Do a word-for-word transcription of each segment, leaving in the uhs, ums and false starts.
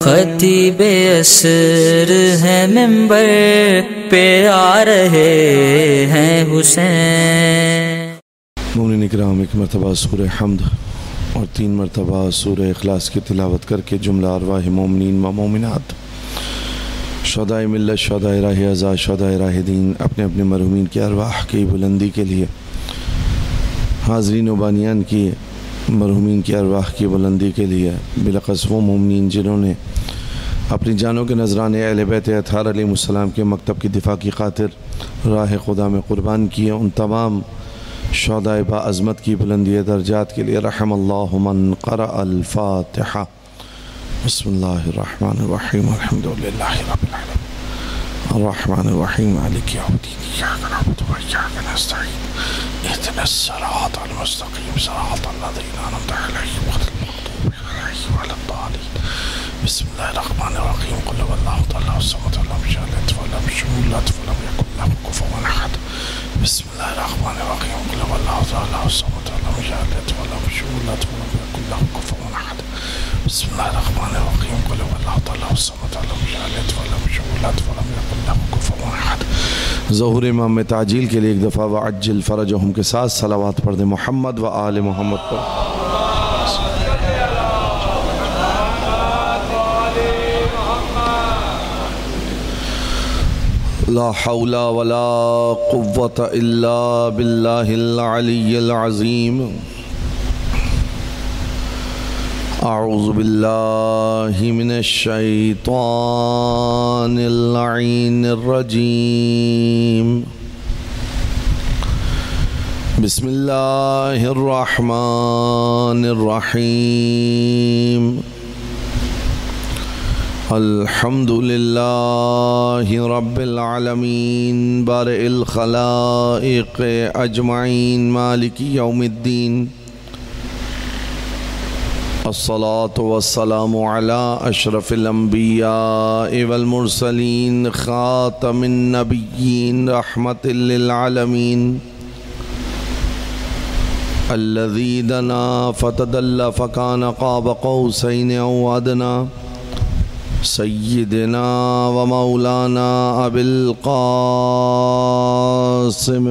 خطیب عصر ہیں منبر پہ آ رہے ہیں حسین۔ مومنین اکرام، ایک مرتبہ سورہ حمد اور تین مرتبہ سورہ اخلاص کی تلاوت کر کے جملہ ارواح مومنین و مومنات، شہدائے ملت، شہدائے راہ ازا، شہدائے راہ دین، اپنے اپنے مرحومین کی ارواح کی بلندی کے لیے، حاضرین و بانیان کی مرحومین کی ارواح کی بلندی کے لیے، بلخص وہ مومنین جنہوں نے اپنی جانوں کے نذرانے اہل بیت اطہار علیہ السلام کے مکتب کی دفاع کی خاطر راہ خدا میں قربان کیے، ان تمام شہدائے با عظمت کی بلندی درجات کے لیے رحم اللہ من قرأ الفاتحہ۔ بسم اللہ الرحمن الرحیم، الحمدللہ رب العالمین، الرحمن الرحیم، مالک یوم الدین، ایاک نعبد و ایاک نستعین، اهدنا الصراط المستقیم، صراط الذین انعمت علیہم غیر المغضوب علیہم ولا الضالین۔ بسم اللہ الرحمن الرحیم، قل هو اللہ تعالی الصمد لم یلد ولم یولد ولم یکن له کفوا احد۔ بسم اللہ الرحمن الرحیم، قل هو اللہ تعالی الصمد لم یلد ولم یولد ولم یکن له کفوا احد۔ بسم اللہ الرحمن الرحیم، قل هو اللہ تعالی الصمد لم یلد ولم یولد ولم یکن له کفوا احد۔ ظہور امام میں تعجیل کے لیے ایک دفعہ وعجل فرجہم کے ساتھ صلوات پڑھ دیں محمد و آل محمد پر۔ لا حول ولا قوة الا باللہ العلی العظیم۔ اعوذ باللہ من الشیطان اللعین الرجیم۔ بسم اللہ الرحمن الرحیم۔ الحمد للہ رب العالمین بارئ الخلائق اجمعین مالک یوم الدین۔ الصلاة والسلام على اشرف الانبیاء والمرسلین خاتم النبیین رحمت للعالمین، الذی دنا فتدل فکان قاب قوسین او ادنی، سیدنا و مولانا ابی القاسم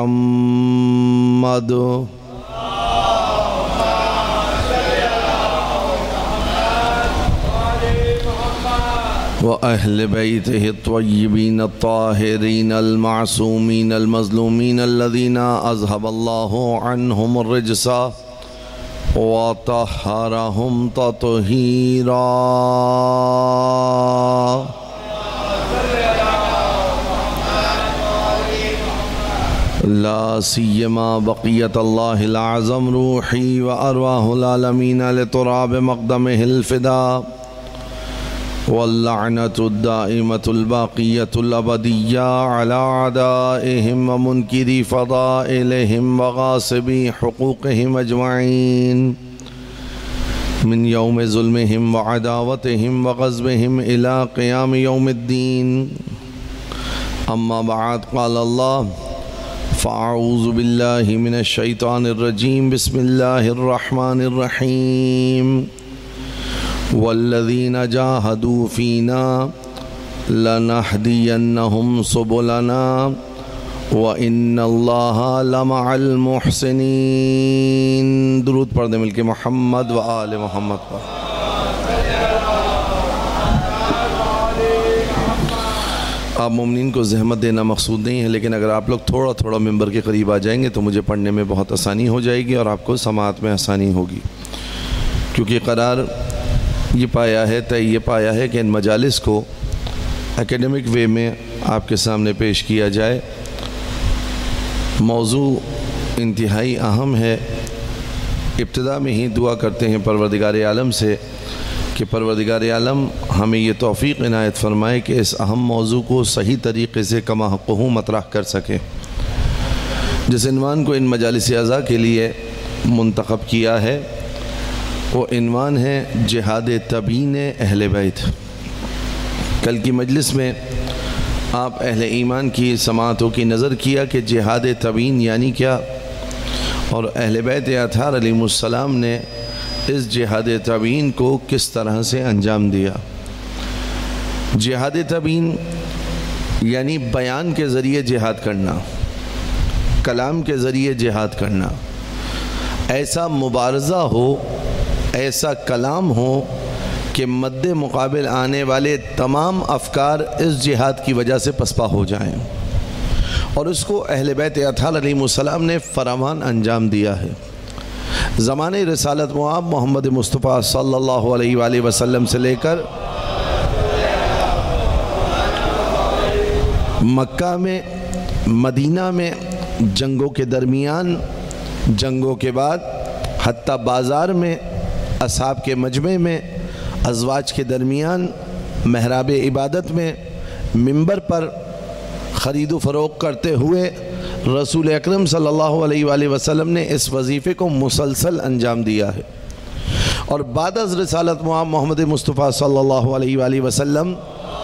محمد و اہل بیتہ الطیبین الطاہرین المعصومین المظلومین الذین اذهب اللہ عنہم الرجس وطہرہم تطہیرا۔ لا سیما بقیت اللہ العظم روحی و ارواح العالمین لتراب مقدمہ الفدا، واللعنة الدائمة الباقية الأبدية على أعدائهم ومنكري فضائلهم وغاصبي حقوقهم أجمعين من يوم ظلمهم وعداوتهم وغزبهم إلى قيام يوم الدين۔ أما بعد، قال الله فأعوذ بالله من الشيطان الرجيم، بسم الله الرحمن الرحيم، والذین جاہدوا فینا لنہدینہم سبلنا وإن اللہ لمع المحسنین۔ درود پڑھ دیں مل کے محمد و آل محمد پر۔ آپ مومنین کو زحمت دینا مقصود نہیں ہے، لیکن اگر آپ لوگ تھوڑا تھوڑا ممبر کے قریب آ جائیں گے تو مجھے پڑھنے میں بہت آسانی ہو جائے گی اور آپ کو سماعت میں آسانی ہوگی، کیونکہ قرار یہ پایا ہے طے یہ پایا ہے کہ ان مجالس کو اکیڈمک وے میں آپ کے سامنے پیش کیا جائے۔ موضوع انتہائی اہم ہے۔ ابتدا میں ہی دعا کرتے ہیں پروردگار عالم سے کہ پروردگار عالم ہمیں یہ توفیق عنایت فرمائے کہ اس اہم موضوع کو صحیح طریقے سے کما حقہ مطرح کر سکیں۔ جس عنوان کو ان مجالس اعضاء کے لیے منتخب کیا ہے وہ عنوان ہے جہاد تبیین اہل بیت۔ کل کی مجلس میں آپ اہل ایمان کی سماعتوں کی نظر کیا کہ جہاد تبیین یعنی کیا، اور اہل بیت اطہار علیہ السلام نے اس جہاد تبیین کو کس طرح سے انجام دیا۔ جہاد تبیین یعنی بیان کے ذریعے جہاد کرنا، کلام کے ذریعے جہاد کرنا، ایسا مبارزہ ہو، ایسا کلام ہو کہ مد مقابل آنے والے تمام افکار اس جہاد کی وجہ سے پسپا ہو جائیں، اور اس کو اہل بیت اطہار علیہ السلام نے فراوان انجام دیا ہے۔ زمانہ رسالت مآب محمد مصطفیٰ صلی اللہ علیہ وآلہ وسلم سے لے کر مکہ میں، مدینہ میں، جنگوں کے درمیان، جنگوں کے بعد، حتیٰ بازار میں، اصحاب کے مجمع میں، ازواج کے درمیان، محراب عبادت میں، منبر پر خرید و فروخت کرتے ہوئے رسول اکرم صلی اللہ علیہ وآلہ وسلم نے اس وظیفے کو مسلسل انجام دیا ہے۔ اور بعد از رسالت مآب محمد مصطفیٰ صلی اللہ علیہ وآلہ وسلم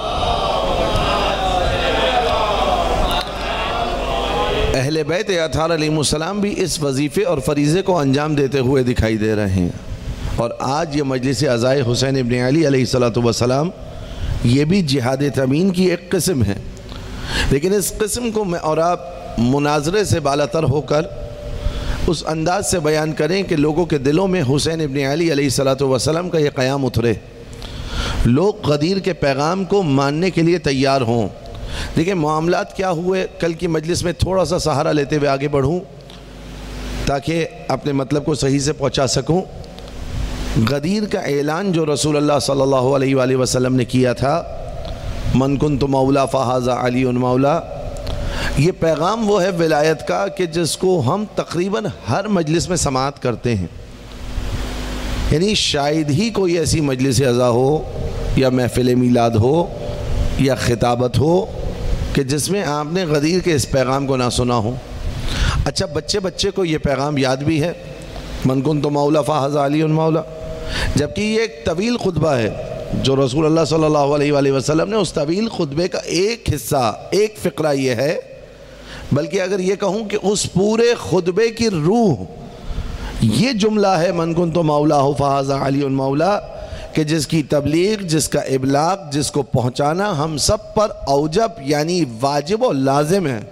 اہل بیت اطہار علیہ السلام بھی اس وظیفے اور فریضے کو انجام دیتے ہوئے دکھائی دے رہے ہیں۔ اور آج یہ مجلس عزائے حسین ابن علی علیہ السلام یہ بھی جہاد تبیین کی ایک قسم ہے، لیکن اس قسم کو میں اور آپ مناظرے سے بالاتر ہو کر اس انداز سے بیان کریں کہ لوگوں کے دلوں میں حسین ابن علی علیہ السلام کا یہ قیام اترے، لوگ غدیر کے پیغام کو ماننے کے لیے تیار ہوں۔ دیکھیں معاملات کیا ہوئے، کل کی مجلس میں تھوڑا سا سہارا لیتے ہوئے آگے بڑھوں تاکہ اپنے مطلب کو صحیح سے پہنچا سکوں۔ غدیر کا اعلان جو رسول اللہ صلی اللہ علیہ وآلہ وسلم نے کیا تھا، من کنت مولا فہذا علی مولا، یہ پیغام وہ ہے ولایت کا کہ جس کو ہم تقریباً ہر مجلس میں سماعت کرتے ہیں، یعنی شاید ہی کوئی ایسی مجلس عزا ہو یا محفل میلاد ہو یا خطابت ہو کہ جس میں آپ نے غدیر کے اس پیغام کو نہ سنا ہو۔ اچھا بچے بچے کو یہ پیغام یاد بھی ہے، من کنت مولا فہذا علی مولا، جبکہ یہ ایک طویل خطبہ ہے جو رسول اللہ صلی اللہ علیہ وآلہ وسلم نے اس طویل خطبے کا ایک حصہ، ایک فقرہ یہ ہے، بلکہ اگر یہ کہوں کہ اس پورے خطبے کی روح یہ جملہ ہے من کنت مولا فہذا علی مولا، کہ جس کی تبلیغ، جس کا ابلاغ، جس کو پہنچانا ہم سب پر اوجب یعنی واجب و لازم ہے۔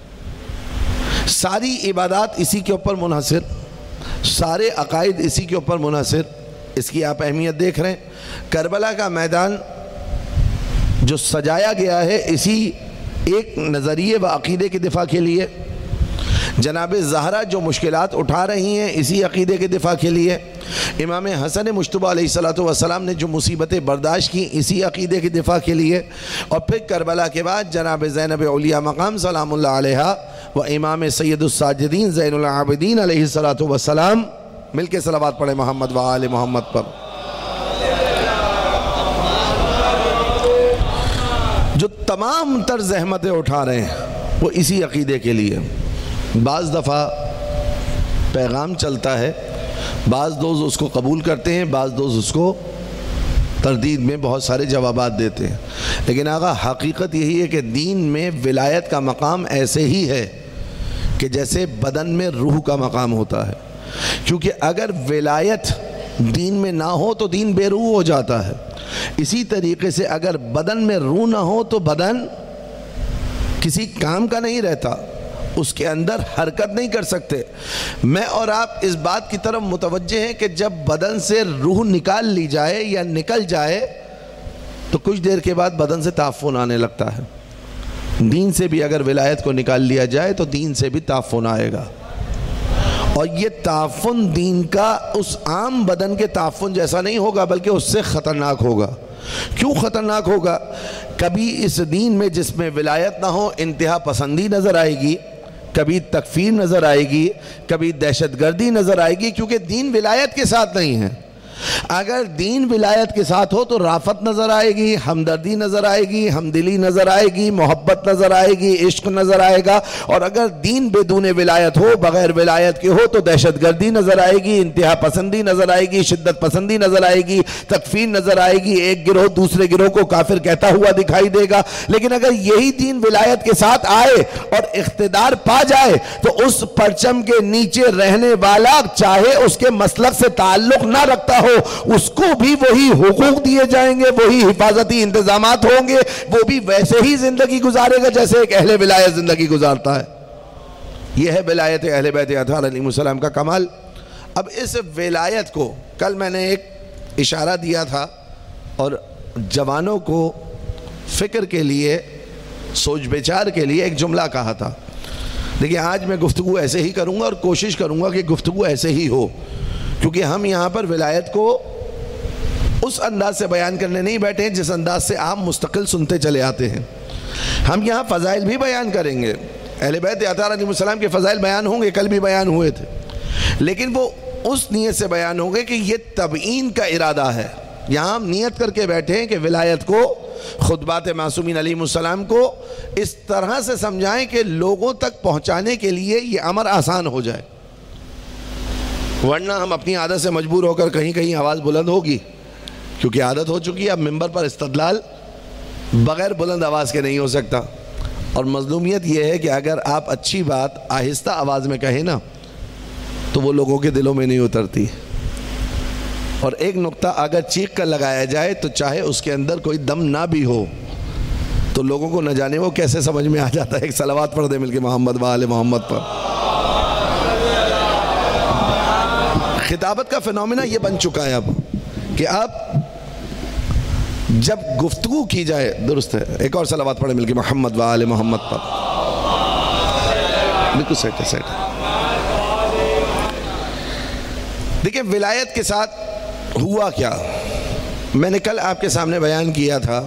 ساری عبادات اسی کے اوپر منحصر، سارے عقائد اسی کے اوپر منحصر۔ اس کی آپ اہمیت دیکھ رہے ہیں، کربلا کا میدان جو سجایا گیا ہے اسی ایک نظریے و عقیدے کے دفاع کے لیے، جناب زہرا جو مشکلات اٹھا رہی ہیں اسی عقیدے کے دفاع کے لیے، امام حسن مجتبی علیہ السلام نے جو مصیبتیں برداشت کی اسی عقیدے کے دفاع کے لیے، اور پھر کربلا کے بعد جناب زینب علیہ مقام سلام اللہ علیہا و امام سید الساجدین زین العابدین علیہ السلام، مل کے صلوات پڑھیں محمد و آل محمد پر، جو تمام تر زحمتیں اٹھا رہے ہیں وہ اسی عقیدے کے لیے۔ بعض دفعہ پیغام چلتا ہے، بعض دوست اس کو قبول کرتے ہیں، بعض دوست اس کو تردید میں بہت سارے جوابات دیتے ہیں، لیکن آقا حقیقت یہی ہے کہ دین میں ولایت کا مقام ایسے ہی ہے کہ جیسے بدن میں روح کا مقام ہوتا ہے، کیونکہ اگر ولایت دین میں نہ ہو تو دین بے روح ہو جاتا ہے، اسی طریقے سے اگر بدن میں روح نہ ہو تو بدن کسی کام کا نہیں رہتا، اس کے اندر حرکت نہیں کر سکتے۔ میں اور آپ اس بات کی طرف متوجہ ہیں کہ جب بدن سے روح نکال لی جائے یا نکل جائے تو کچھ دیر کے بعد بدن سے تعفن آنے لگتا ہے۔ دین سے بھی اگر ولایت کو نکال لیا جائے تو دین سے بھی تعفن آئے گا، اور یہ تعفن دین کا اس عام بدن کے تعفن جیسا نہیں ہوگا بلکہ اس سے خطرناک ہوگا۔ کیوں خطرناک ہوگا؟ کبھی اس دین میں جس میں ولایت نہ ہو انتہا پسندی نظر آئے گی، کبھی تکفیر نظر آئے گی، کبھی دہشت گردی نظر آئے گی، کیونکہ دین ولایت کے ساتھ نہیں ہے۔ اگر دین ولایت کے ساتھ ہو تو رافت نظر آئے گی، ہمدردی نظر آئے گی، ہمدلی نظر آئے گی، محبت نظر آئے گی، عشق نظر آئے گا، اور اگر دین بدون ولایت ہو، بغیر ولایت کے ہو تو دہشت گردی نظر آئے گی، انتہا پسندی نظر آئے گی، شدت پسندی نظر آئے گی، تکفیر نظر آئے گی، ایک گروہ دوسرے گروہ کو کافر کہتا ہوا دکھائی دے گا۔ لیکن اگر یہی دین ولایت کے ساتھ آئے اور اقتدار پا جائے تو اس پرچم کے نیچے رہنے والا چاہے اس کے مسلک سے تعلق نہ رکھتا ہو اس کو بھی وہی حقوق دیے جائیں گے, وہی حفاظتی انتظامات ہوں گے, وہ بھی ویسے ہی زندگی گزارے گا جیسے ایک اہل ولایت زندگی گزارتا ہے. یہ ہے ولایت اہل بیت اطہار علیہ السلام کا کمال. اب اس ولایت کو کل میں نے ایک اشارہ دیا تھا اور جوانوں کو فکر کے لیے, سوچ بچار کے لیے ایک جملہ کہا تھا. دیکھیں آج میں گفتگو ایسے ہی کروں گا اور کوشش کروں گا کہ گفتگو ایسے ہی ہو, کیونکہ ہم یہاں پر ولایت کو اس انداز سے بیان کرنے نہیں بیٹھے ہیں جس انداز سے آپ مستقل سنتے چلے آتے ہیں. ہم یہاں فضائل بھی بیان کریں گے, اہل بیت اطہار علیہ السلام کے فضائل بیان ہوں گے, کل بھی بیان ہوئے تھے, لیکن وہ اس نیت سے بیان ہوں گے کہ یہ تبعین کا ارادہ ہے. یہاں ہم نیت کر کے بیٹھے ہیں کہ ولایت کو, خطبات معصومین علیہ السلام کو اس طرح سے سمجھائیں کہ لوگوں تک پہنچانے کے لیے یہ امر آسان ہو جائے, ورنہ ہم اپنی عادت سے مجبور ہو کر کہیں کہیں آواز بلند ہوگی, کیونکہ عادت ہو چکی ہے. اب ممبر پر استدلال بغیر بلند آواز کے نہیں ہو سکتا, اور مظلومیت یہ ہے کہ اگر آپ اچھی بات آہستہ آواز میں کہیں نا تو وہ لوگوں کے دلوں میں نہیں اترتی, اور ایک نقطہ اگر چیخ کر لگایا جائے تو چاہے اس کے اندر کوئی دم نہ بھی ہو تو لوگوں کو نہ جانے وہ کیسے سمجھ میں آ جاتا ہے. ایک صلوات پڑھ دے مل کے محمد و آل محمد پر. خطابت کا فنومینا یہ بن چکا ہے اب کہ آپ جب گفتگو کی جائے, درست ہے, ایک اور صلوات پڑھے مل کے محمد و آل محمد پر. بالکل سیٹ ہے, سیٹ ہے. دیکھیں ولایت کے ساتھ ہوا کیا, میں نے کل آپ کے سامنے بیان کیا تھا.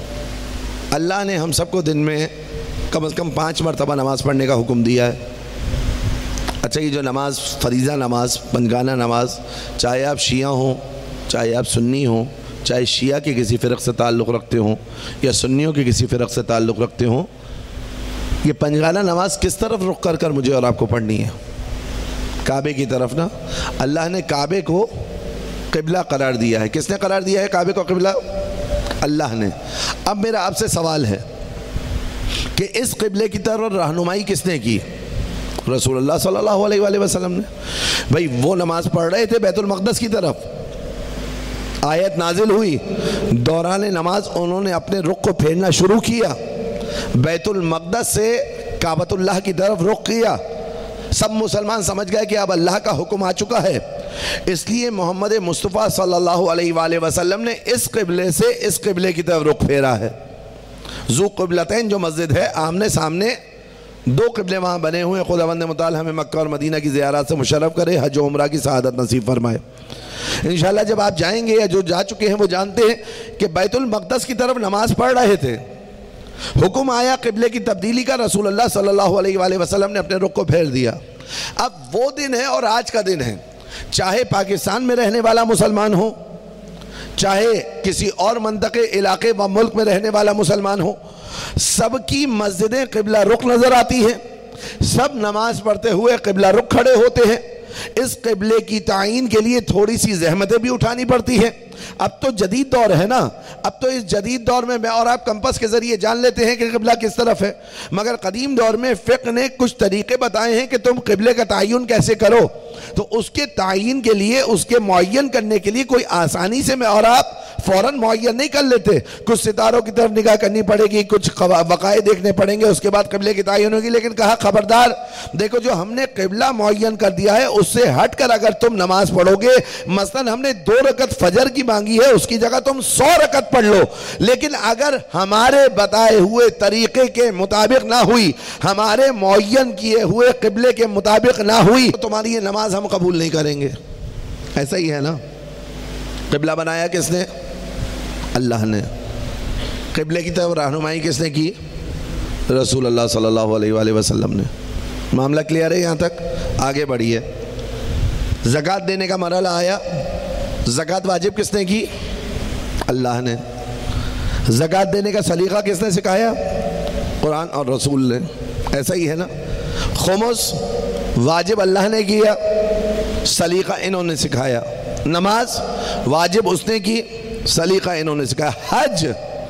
اللہ نے ہم سب کو دن میں کم از کم پانچ مرتبہ نماز پڑھنے کا حکم دیا ہے. اچھا, یہ جو نماز فریضہ نماز, پنجگانہ نماز, چاہے آپ شیعہ ہوں, چاہے آپ سنی ہوں, چاہے شیعہ کے کسی فرق سے تعلق رکھتے ہوں یا سنیوں کے کسی فرق سے تعلق رکھتے ہوں, یہ پنجگانہ نماز کس طرف رخ کر کر مجھے اور آپ کو پڑھنی ہے؟ کعبے کی طرف نا. اللہ نے کعبے کو قبلہ قرار دیا ہے. کس نے قرار دیا ہے کعبے کو قبلہ؟ اللہ نے. اب میرا آپ سے سوال ہے کہ اس قبلے کی طرف رہنمائی کس نے کی؟ رسول اللہ صلی اللہ علیہ وآلہ وسلم نے. بھئی وہ نماز پڑھ رہے تھے بیت المقدس کی طرف, آیت نازل ہوئی, دوران نماز انہوں نے اپنے رخ کو پھیرنا شروع کیا, بیت المقدس سے کعبۃ اللہ کی طرف رخ کیا. سب مسلمان سمجھ گئے کہ اب اللہ کا حکم آ چکا ہے, اس لیے محمد مصطفیٰ صلی اللہ علیہ وآلہ وسلم نے اس قبلے سے اس قبلے کی طرف رخ پھیرا ہے. ذو قبلتین جو مسجد ہے, آمنے سامنے دو قبلے وہاں بنے ہوئے. خداوند متعال ہمیں مکہ اور مدینہ کی زیارات سے مشرف کرے, حج و عمرہ کی سعادت نصیب فرمائے. انشاءاللہ جب آپ جائیں گے یا جو جا چکے ہیں وہ جانتے ہیں کہ بیت المقدس کی طرف نماز پڑھ رہے تھے, حکم آیا قبلے کی تبدیلی کا, رسول اللہ صلی اللہ علیہ وآلہ وسلم نے اپنے رخ کو پھیر دیا. اب وہ دن ہے اور آج کا دن ہے, چاہے پاکستان میں رہنے والا مسلمان ہو, چاہے کسی اور منطقے علاقے و ملک میں رہنے والا مسلمان ہو, سب کی مسجدیں قبلہ رخ نظر آتی ہیں, سب نماز پڑھتے ہوئے قبلہ رخ کھڑے ہوتے ہیں. اس قبلے کی تعین کے لیے تھوڑی سی زحمتیں بھی اٹھانی پڑتی ہیں. اب تو جدید دور ہے نا, اب تو اس جدید دور میں میں اور آپ کمپس کے ذریعے جان لیتے ہیں کہ قبلہ کس طرف ہے, مگر قدیم دور میں فقہ نے کچھ طریقے بتائے ہیں کہ تم قبلے کا تعین کیسے کرو. تو اس کے تعین کے لیے, اس کے معین کرنے کے لیے کوئی آسانی سے میں اور آپ فوراً معین نہیں کر لیتے. کچھ ستاروں کی طرف نگاہ کرنی پڑے گی, کچھ وقائع دیکھنے پڑیں گے, اس کے بعد قبلے کی تعین ہوگی. لیکن کہا خبردار, دیکھو جو ہم نے قبلہ معین کر دیا ہے اس سے ہٹ کر اگر تم نماز پڑھو گے, مثلا ہم نے دو رکعت فجر کی مانگی ہے, اس کی جگہ تم سو رکعت پڑھ لو, لیکن اگر ہمارے بتائے ہوئے طریقے کے مطابق نہ ہوئی, ہمارے معین کیے ہوئے قبلے کے مطابق نہ ہوئی, تو تمہاری یہ نماز ہم قبول نہیں کریں گے. ایسا ہی ہے نا. قبلہ بنایا کس نے؟ اللہ نے. قبلے کی طرف رہنمائی کس نے کی؟ رسول اللہ صلی اللہ علیہ وآلہ وسلم نے. معاملہ کلیئر ہے یہاں تک؟ آگے بڑھیے. زکوٰۃ دینے کا مرحلہ آیا, زکوٰۃ واجب کس نے کی؟ اللہ نے. زکوٰۃ دینے کا سلیقہ کس نے سکھایا؟ قرآن اور رسول نے. ایسا ہی ہے نا. خمس واجب اللہ نے کیا, سلیقہ انہوں نے سکھایا. نماز واجب اس نے کی, سلیقہ انہوں نے سکھایا. حج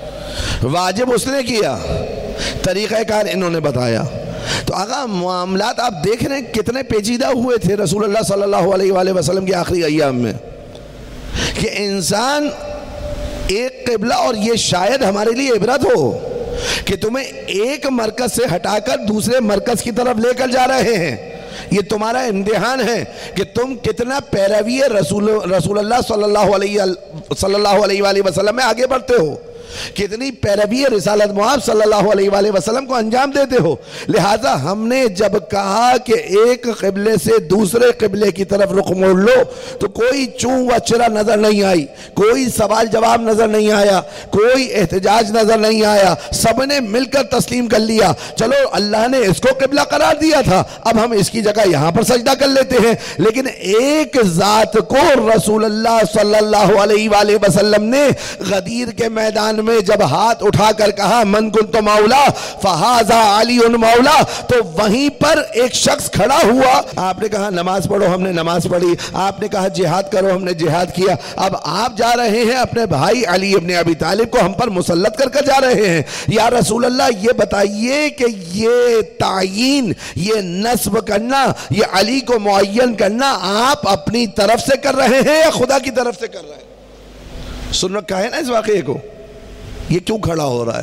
واجب اس نے کیا, طریقہ کار انہوں نے بتایا. تو آقا معاملات آپ دیکھ رہے ہیں کتنے پیچیدہ ہوئے تھے رسول اللہ صلی اللہ علیہ وآلہ وسلم کے آخری ایام میں. کہ انسان ایک قبلہ، اور یہ شاید ہمارے لیے عبرت ہو کہ تمہیں ایک مرکز سے ہٹا کر دوسرے مرکز کی طرف لے کر جا رہے ہیں. یہ تمہارا امتحان ہے کہ تم کتنا پیروی رسول رسول اللہ صلی اللہ علیہ صلی اللہ علیہ وآلہ وسلم میں آگے بڑھتے ہو، کتنی پیروی رسالت مآب صلی اللہ علیہ وآلہ وسلم کو انجام دیتے ہو. لہٰذا ہم نے جب کہا کہ ایک قبلے سے دوسرے قبلے کی طرف رخ موڑ لو تو کوئی چون و چرا نظر نہیں آئی، کوئی سوال جواب نظر نہیں آیا، کوئی احتجاج نظر نہیں آیا. سب نے مل کر تسلیم کر لیا. چلو اللہ نے اس کو قبلہ قرار دیا تھا، اب ہم اس کی جگہ یہاں پر سجدہ کر لیتے ہیں. لیکن ایک ذات کو رسول اللہ صلی اللہ علیہ وآلہ وسلم نے غدیر کے میدان میں جب ہاتھ اٹھا کر کہا من کنت مولا فہذا علی مولا، تو وہیں پر ایک شخص کھڑا ہوا. آپ نے کہا نماز پڑھو، ہم نے نماز پڑھی. آپ نے کہا جہاد کرو، ہم نے جہاد کیا. اب آپ جا رہے ہیں اپنے بھائی علی ابن ابی طالب کو ہم پر مسلط کر کر جا رہے ہیں. یا رسول اللہ یہ بتائیے کہ یہ تعیین، یہ نصب کرنا، یہ علی کو معین کرنا آپ اپنی طرف سے کر رہے ہیں یا خدا کی طرف سے کر رہے ہیں؟ سن رکھا ہے نا اس واقعے کو؟ یہ کیوں کھڑا ہو رہا ہے؟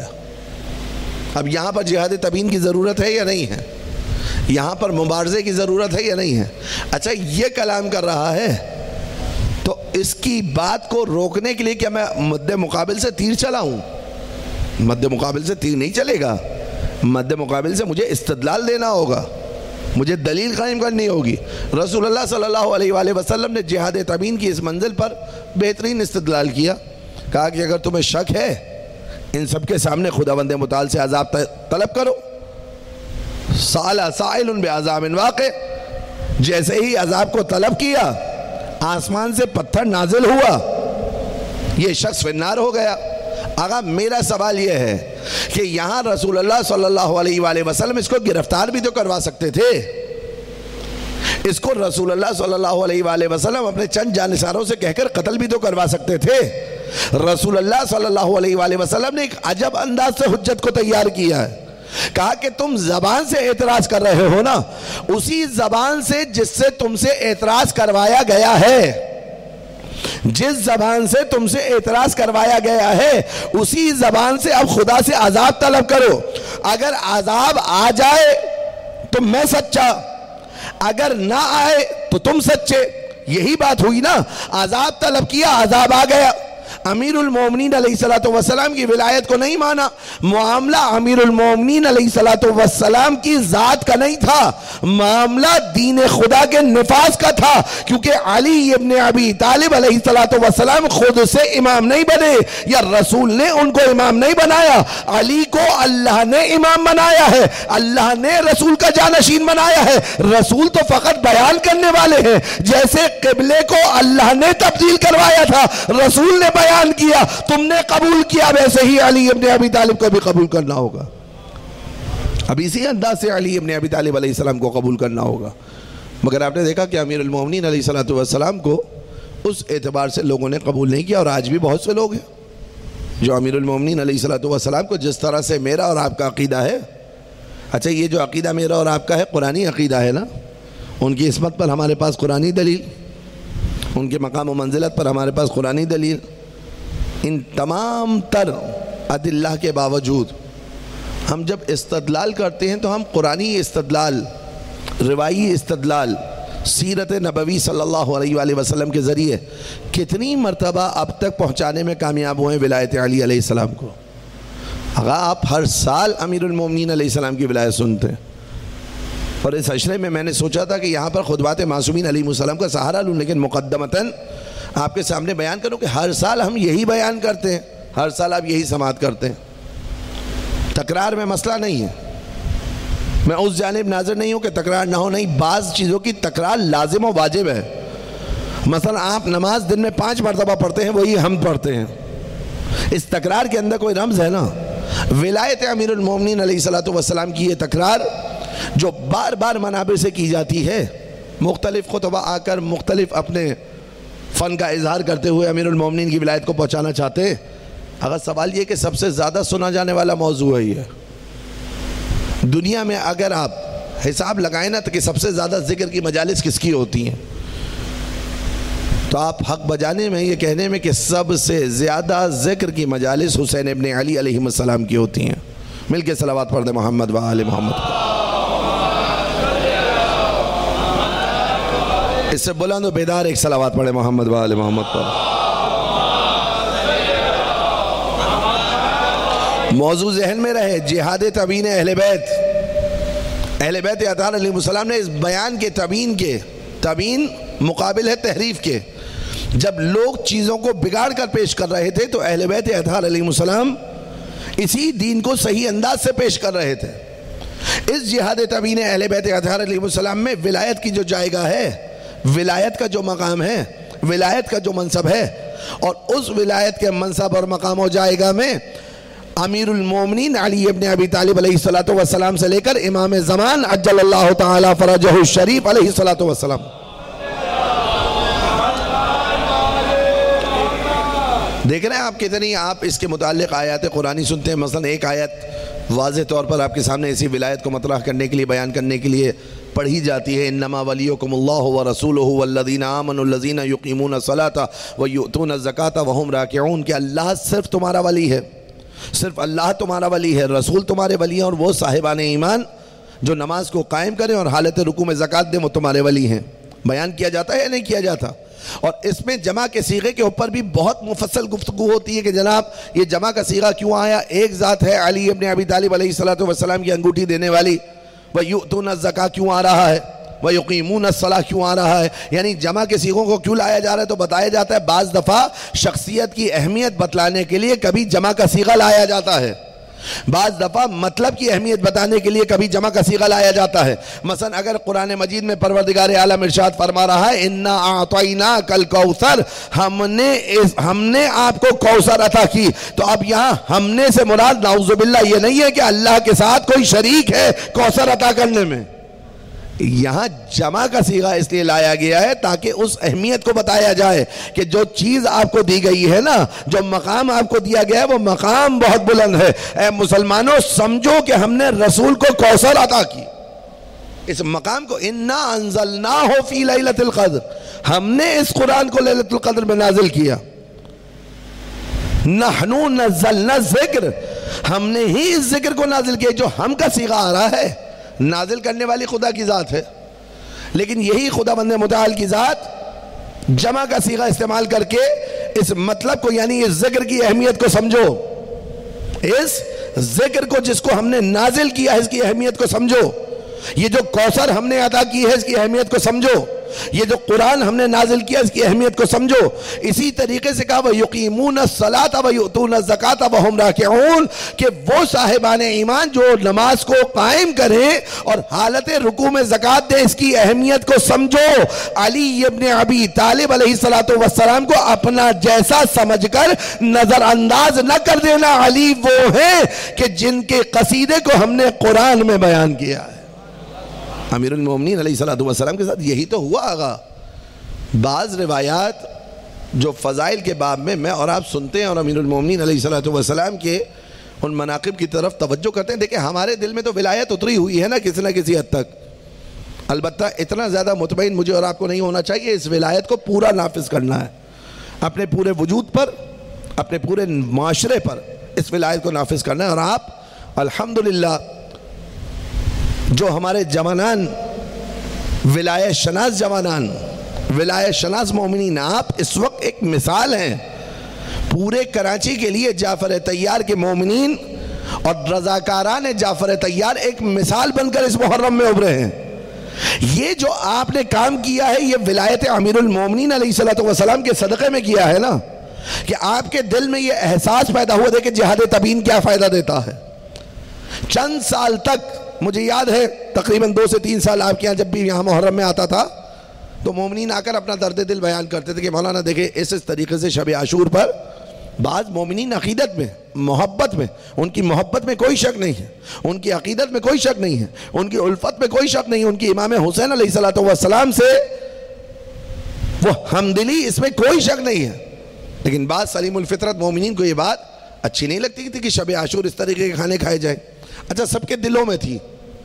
اب یہاں پر جہاد تبیین کی ضرورت ہے یا نہیں ہے؟ یہاں پر مبارزے کی ضرورت ہے یا نہیں ہے؟ اچھا یہ کلام کر رہا ہے تو اس کی بات کو روکنے کے لیے کیا میں مد مقابل سے تیر چلاؤں؟ مد مقابل سے تیر نہیں چلے گا. مد مقابل سے مجھے استدلال دینا ہوگا، مجھے دلیل قائم کرنی ہوگی. رسول اللہ صلی اللہ علیہ وآلہ وسلم نے جہاد تبیین کی اس منزل پر بہترین استدلال کیا. کہا کہ اگر تمہیں شک ہے ان سب کے سامنے خداوند متعال سے عذاب طلب کرو. سأل سائل بعذاب واقع، جیسے ہی عذاب کو طلب کیا آسمان سے پتھر نازل ہوا، یہ شخص فی النار ہو گیا. آقا میرا سوال یہ ہے کہ یہاں رسول اللہ صلی اللہ علیہ وآلہ وسلم اس کو گرفتار بھی تو کروا سکتے تھے، اس کو رسول اللہ صلی اللہ علیہ وآلہ وسلم اپنے چند جانثاروں سے کہہ کر قتل بھی تو کروا سکتے تھے. رسول اللہ صلی اللہ علیہ وآلہ وسلم نے ایک عجب انداز سے حجت کو تیار کیا ہے. کہا کہ تم زبان سے اعتراض کر رہے ہو نا، اسی زبان سے جس سے تم سے اعتراض کروایا گیا ہے، جس زبان سے تم سے اعتراض کروایا گیا ہے اسی زبان سے اب خدا سے عذاب طلب کرو. اگر عذاب آ جائے تو میں سچا، اگر نہ آئے تو تم سچے. یہی بات ہوئی نا. عذاب طلب کیا، عذاب آ گیا. امیر المومنین علیہ السلام کی ولایت کو نہیں مانا. معاملہ امیر المومنین علیہ السلام کی ذات کا نہیں تھا، معاملہ دین خدا کے نفاذ کا تھا. کیونکہ علی ابن ابی طالب علیہ السلام خود سے امام نہیں بنے، یا رسول نے ان کو امام نہیں بنایا. علی کو اللہ نے امام بنایا ہے، اللہ نے رسول کا جانشین بنایا ہے. رسول تو فقط بیان کرنے والے ہیں. جیسے قبلے کو اللہ نے تبدیل کروایا تھا، رسول نے بیان کیا، تم نے قبول کیا، ویسے ہی علی ابن ابی طالب کو بھی قبول کرنا ہوگا. اب اسی انداز سے علی ابن ابی طالب علیہ السلام کو قبول کرنا ہوگا. مگر آپ نے دیکھا کہ امیر المومنین علیہ السلام کو اس اعتبار سے لوگوں نے قبول نہیں کیا. اور آج بھی بہت سے لوگ ہیں جو امیر المومنین علیہ السلام کو جس طرح سے میرا اور آپ کا عقیدہ ہے، اچھا یہ جو عقیدہ میرا اور آپ کا ہے قرآنی عقیدہ ہے نا، ان کی عصمت پر ہمارے پاس قرآنی دلیل، ان کے مقام و منزلت پر ہمارے پاس قرآنی دلیل. ان تمام تر ادلہ کے باوجود ہم جب استدلال کرتے ہیں تو ہم قرآنی استدلال، روایی استدلال، سیرت نبوی صلی اللہ علیہ وآلہ وسلم کے ذریعے کتنی مرتبہ اب تک پہنچانے میں کامیاب ہوئے ولایت علی علیہ السلام کو. اگر آپ ہر سال امیر المومنین علیہ السلام کی ولایت سنتے ہیں، اور اس عشرے میں میں نے سوچا تھا کہ یہاں پر خطبات معصومین علیہ السلام کا سہارا لوں، لیکن مقدمتاً آپ کے سامنے بیان کروں کہ ہر سال ہم یہی بیان کرتے ہیں، ہر سال آپ یہی سماعت کرتے ہیں. تکرار میں مسئلہ نہیں ہے، میں اس جانب ناظر نہیں ہوں کہ تکرار نہ ہو، نہیں، بعض چیزوں کی تکرار لازم و واجب ہے. مثلا آپ نماز دن میں پانچ مرتبہ پڑھتے ہیں، وہی ہم پڑھتے ہیں، اس تکرار کے اندر کوئی رمز ہے نا. ولایت امیر المومنین علیہ السلام کی یہ تکرار جو بار بار منابر سے کی جاتی ہے، مختلف خطبہ آ کر مختلف اپنے فن کا اظہار کرتے ہوئے امیر المومنین کی ولایت کو پہنچانا چاہتے ہیں. اگر سوال یہ کہ سب سے زیادہ سنا جانے والا موضوع ہے یہ دنیا میں، اگر آپ حساب لگائیں نا تو کہ سب سے زیادہ ذکر کی مجالس کس کی ہوتی ہیں، تو آپ حق بجانے میں یہ کہنے میں کہ سب سے زیادہ ذکر کی مجالس حسین ابن علی علیہ السلام کی ہوتی ہیں. مل کے صلوات پڑھ دیں محمد و آل محمد. اس سے بلند و بیدار ایک صلوات پڑھے محمد و آل محمد پر. موضوع ذہن میں رہے جہاد تبیین اہل بیت. اہل بیت اطہار علیہ السلام نے اس بیان کے تبیین کے تبیین مقابل ہے تحریف کے. جب لوگ چیزوں کو بگاڑ کر پیش کر رہے تھے تو اہل بیت اطہار علیہ السلام اسی دین کو صحیح انداز سے پیش کر رہے تھے. اس جہاد تبیین اہل بیت اطہار علیہ السلام میں ولایت کی جو جائے گاہ ہے، ولایت کا جو مقام ہے، ولایت کا جو منصب ہے، اور اس ولایت کے منصب اور مقام و جائے گاہ میں امیر المومنین علی ابن ابی طالب علیہ السلام سے لے کر امام زمان عجل اللہ تعالی فرجہ الشریف علیہ السلام. دیکھ رہے ہیں آپ کتنی آپ اس کے متعلق آیات قرآنی سنتے ہیں. مثلا ایک آیت واضح طور پر آپ کے سامنے اسی ولایت کو مطرح کرنے کے لیے بیان کرنے کے لیے پڑھی جاتی ہے. انما ولیکم اللہ ورسولہ والذین آمنوا الذین یقیمون الصلاۃ ویؤتون الزکاۃ وہم راکعون. کہ اللہ صرف تمہارا ولی ہے، صرف اللہ تمہارا ولی ہے، رسول تمہارے ولی ہیں، اور وہ صاحبان ایمان جو نماز کو قائم کریں اور حالت رکوع میں زکوٰۃ دیں وہ تمہارے ولی ہیں. بیان کیا جاتا ہے یا نہیں کیا جاتا؟ اور اس میں جمع کے صیغے کے اوپر بھی بہت مفصل گفتگو ہوتی ہے کہ جناب یہ جمع کا صیغہ کیوں آیا. ایک ذات ہے علی ابن ابی طالب علیہ السلام کی انگوٹھی دینے والی، وَيُؤْتُونَ الزَّكَاةَ کیوں آ رہا ہے، وَيُقِيمُونَ الصَّلَاةَ کیوں آ رہا ہے. یعنی جمع کے صیغوں کو کیوں لایا جا رہا ہے تو بتایا جاتا ہے بعض دفعہ شخصیت کی اہمیت بتلانے کے لیے کبھی جمع کا صیغہ لایا جاتا ہے، بعض دفعہ مطلب کی اہمیت بتانے کے لیے کبھی جمع کا صیغہ لایا جاتا ہے. مثلا اگر قرآن مجید میں پروردگار عالم ارشاد فرما رہا ہے اِنَّا أَعْطَيْنَاكَ الْكَوْثَرَ، ہم نے ہم نے آپ کو کوثر عطا کی، تو اب یہاں ہم نے سے مراد نعوذ باللہ یہ نہیں ہے کہ اللہ کے ساتھ کوئی شریک ہے کوثر عطا کرنے میں. یہاں جمع کا صیغہ اس لیے لایا گیا ہے تاکہ اس اہمیت کو بتایا جائے کہ جو چیز آپ کو دی گئی ہے نا، جو مقام آپ کو دیا گیا ہے وہ مقام بہت بلند ہے. اے مسلمانوں سمجھو کہ ہم نے رسول کو کوثر عطا کی. اس مقام کو اِنَّا أَنزَلْنَاهُ فِي لَيْلَةِ الْقَدْرِ، ہم نے اس قرآن کو لیلۃ القدر میں نازل کیا. نَحْنُ نَزَّلْنَا الذِّكْرَ، ہم نے ہی اس ذکر کو نازل کیا. جو ہم کا صیغہ آ رہا ہے نازل کرنے والی خدا کی ذات ہے، لیکن یہی خدا بند متعال کی ذات جمع کا صیغہ استعمال کر کے اس مطلب کو یعنی اس ذکر کی اہمیت کو سمجھو، اس ذکر کو جس کو ہم نے نازل کیا ہے اس کی اہمیت کو سمجھو، یہ جو کوثر ہم نے عطا کی ہے اس کی اہمیت کو سمجھو، یہ جو قرآن ہم نے نازل کیا اس کی اہمیت کو سمجھو. اسی طریقے سے کہا وَيُقِيمُونَ الصَّلَاةَ وَيُؤْتُونَ الزَّكَاةَ وَهُمْ رَاكِعُونَ، کہ وہ صاحبان ایمان جو نماز کو قائم کریں اور حالت رکوع میں زکوٰۃ دیں، اس کی اہمیت کو سمجھو. علی ابن ابی طالب علیہ السلام کو اپنا جیسا سمجھ کر نظر انداز نہ کر دینا. علی وہ ہیں کہ جن کے قصیدے کو ہم نے قرآن میں بیان کیا ہے. امیر المومنین علیہ السلام کے ساتھ یہی تو ہوا آغا. بعض روایات جو فضائل کے باب میں میں اور آپ سنتے ہیں اور امیر المومنین علیہ السلام کے ان مناقب کی طرف توجہ کرتے ہیں. دیکھیں ہمارے دل میں تو ولایت اتری ہوئی ہے نا کسی نہ کسی حد تک، البتہ اتنا زیادہ مطمئن مجھے اور آپ کو نہیں ہونا چاہیے. اس ولایت کو پورا نافذ کرنا ہے اپنے پورے وجود پر، اپنے پورے معاشرے پر اس ولایت کو نافذ کرنا ہے. اور آپ الحمدللہ جو ہمارے جوانان ولایت شناس جوانان ولایت شناس مومنین، آپ اس وقت ایک مثال ہیں. پورے کراچی کے لیے جعفر طیار کے مومنین اور رضاکاران جعفر طیار ایک مثال بن کر اس محرم میں ابھرے ہیں. یہ جو آپ نے کام کیا ہے یہ ولایت امیر المومنین علیہ السلام کے صدقے میں کیا ہے نا، کہ آپ کے دل میں یہ احساس پیدا ہوا دے کہ جہاد تبیین کیا فائدہ دیتا ہے. چند سال تک مجھے یاد ہے تقریباً دو سے تین سال آپ کے یہاں جب بھی یہاں محرم میں آتا تھا تو مومنین آ کر اپنا درد دل بیان کرتے تھے کہ مولانا دیکھیں اس اس طریقے سے شب عاشور پر بعض مومنین عقیدت میں محبت میں ان کی محبت میں کوئی شک نہیں ہے، ان کی عقیدت میں کوئی شک نہیں ہے، ان کی الفت میں کوئی شک نہیں ہے، ان کی امام حسین علیہ السلام سے وہ ہمدلی اس میں کوئی شک نہیں ہے. لیکن بعض سلیم الفطرت مومنین کو یہ بات اچھی نہیں لگتی تھی کہ شب عاشور اس طریقے کے کھانے کھائے جائیں. اچھا سب کے دلوں میں تھی،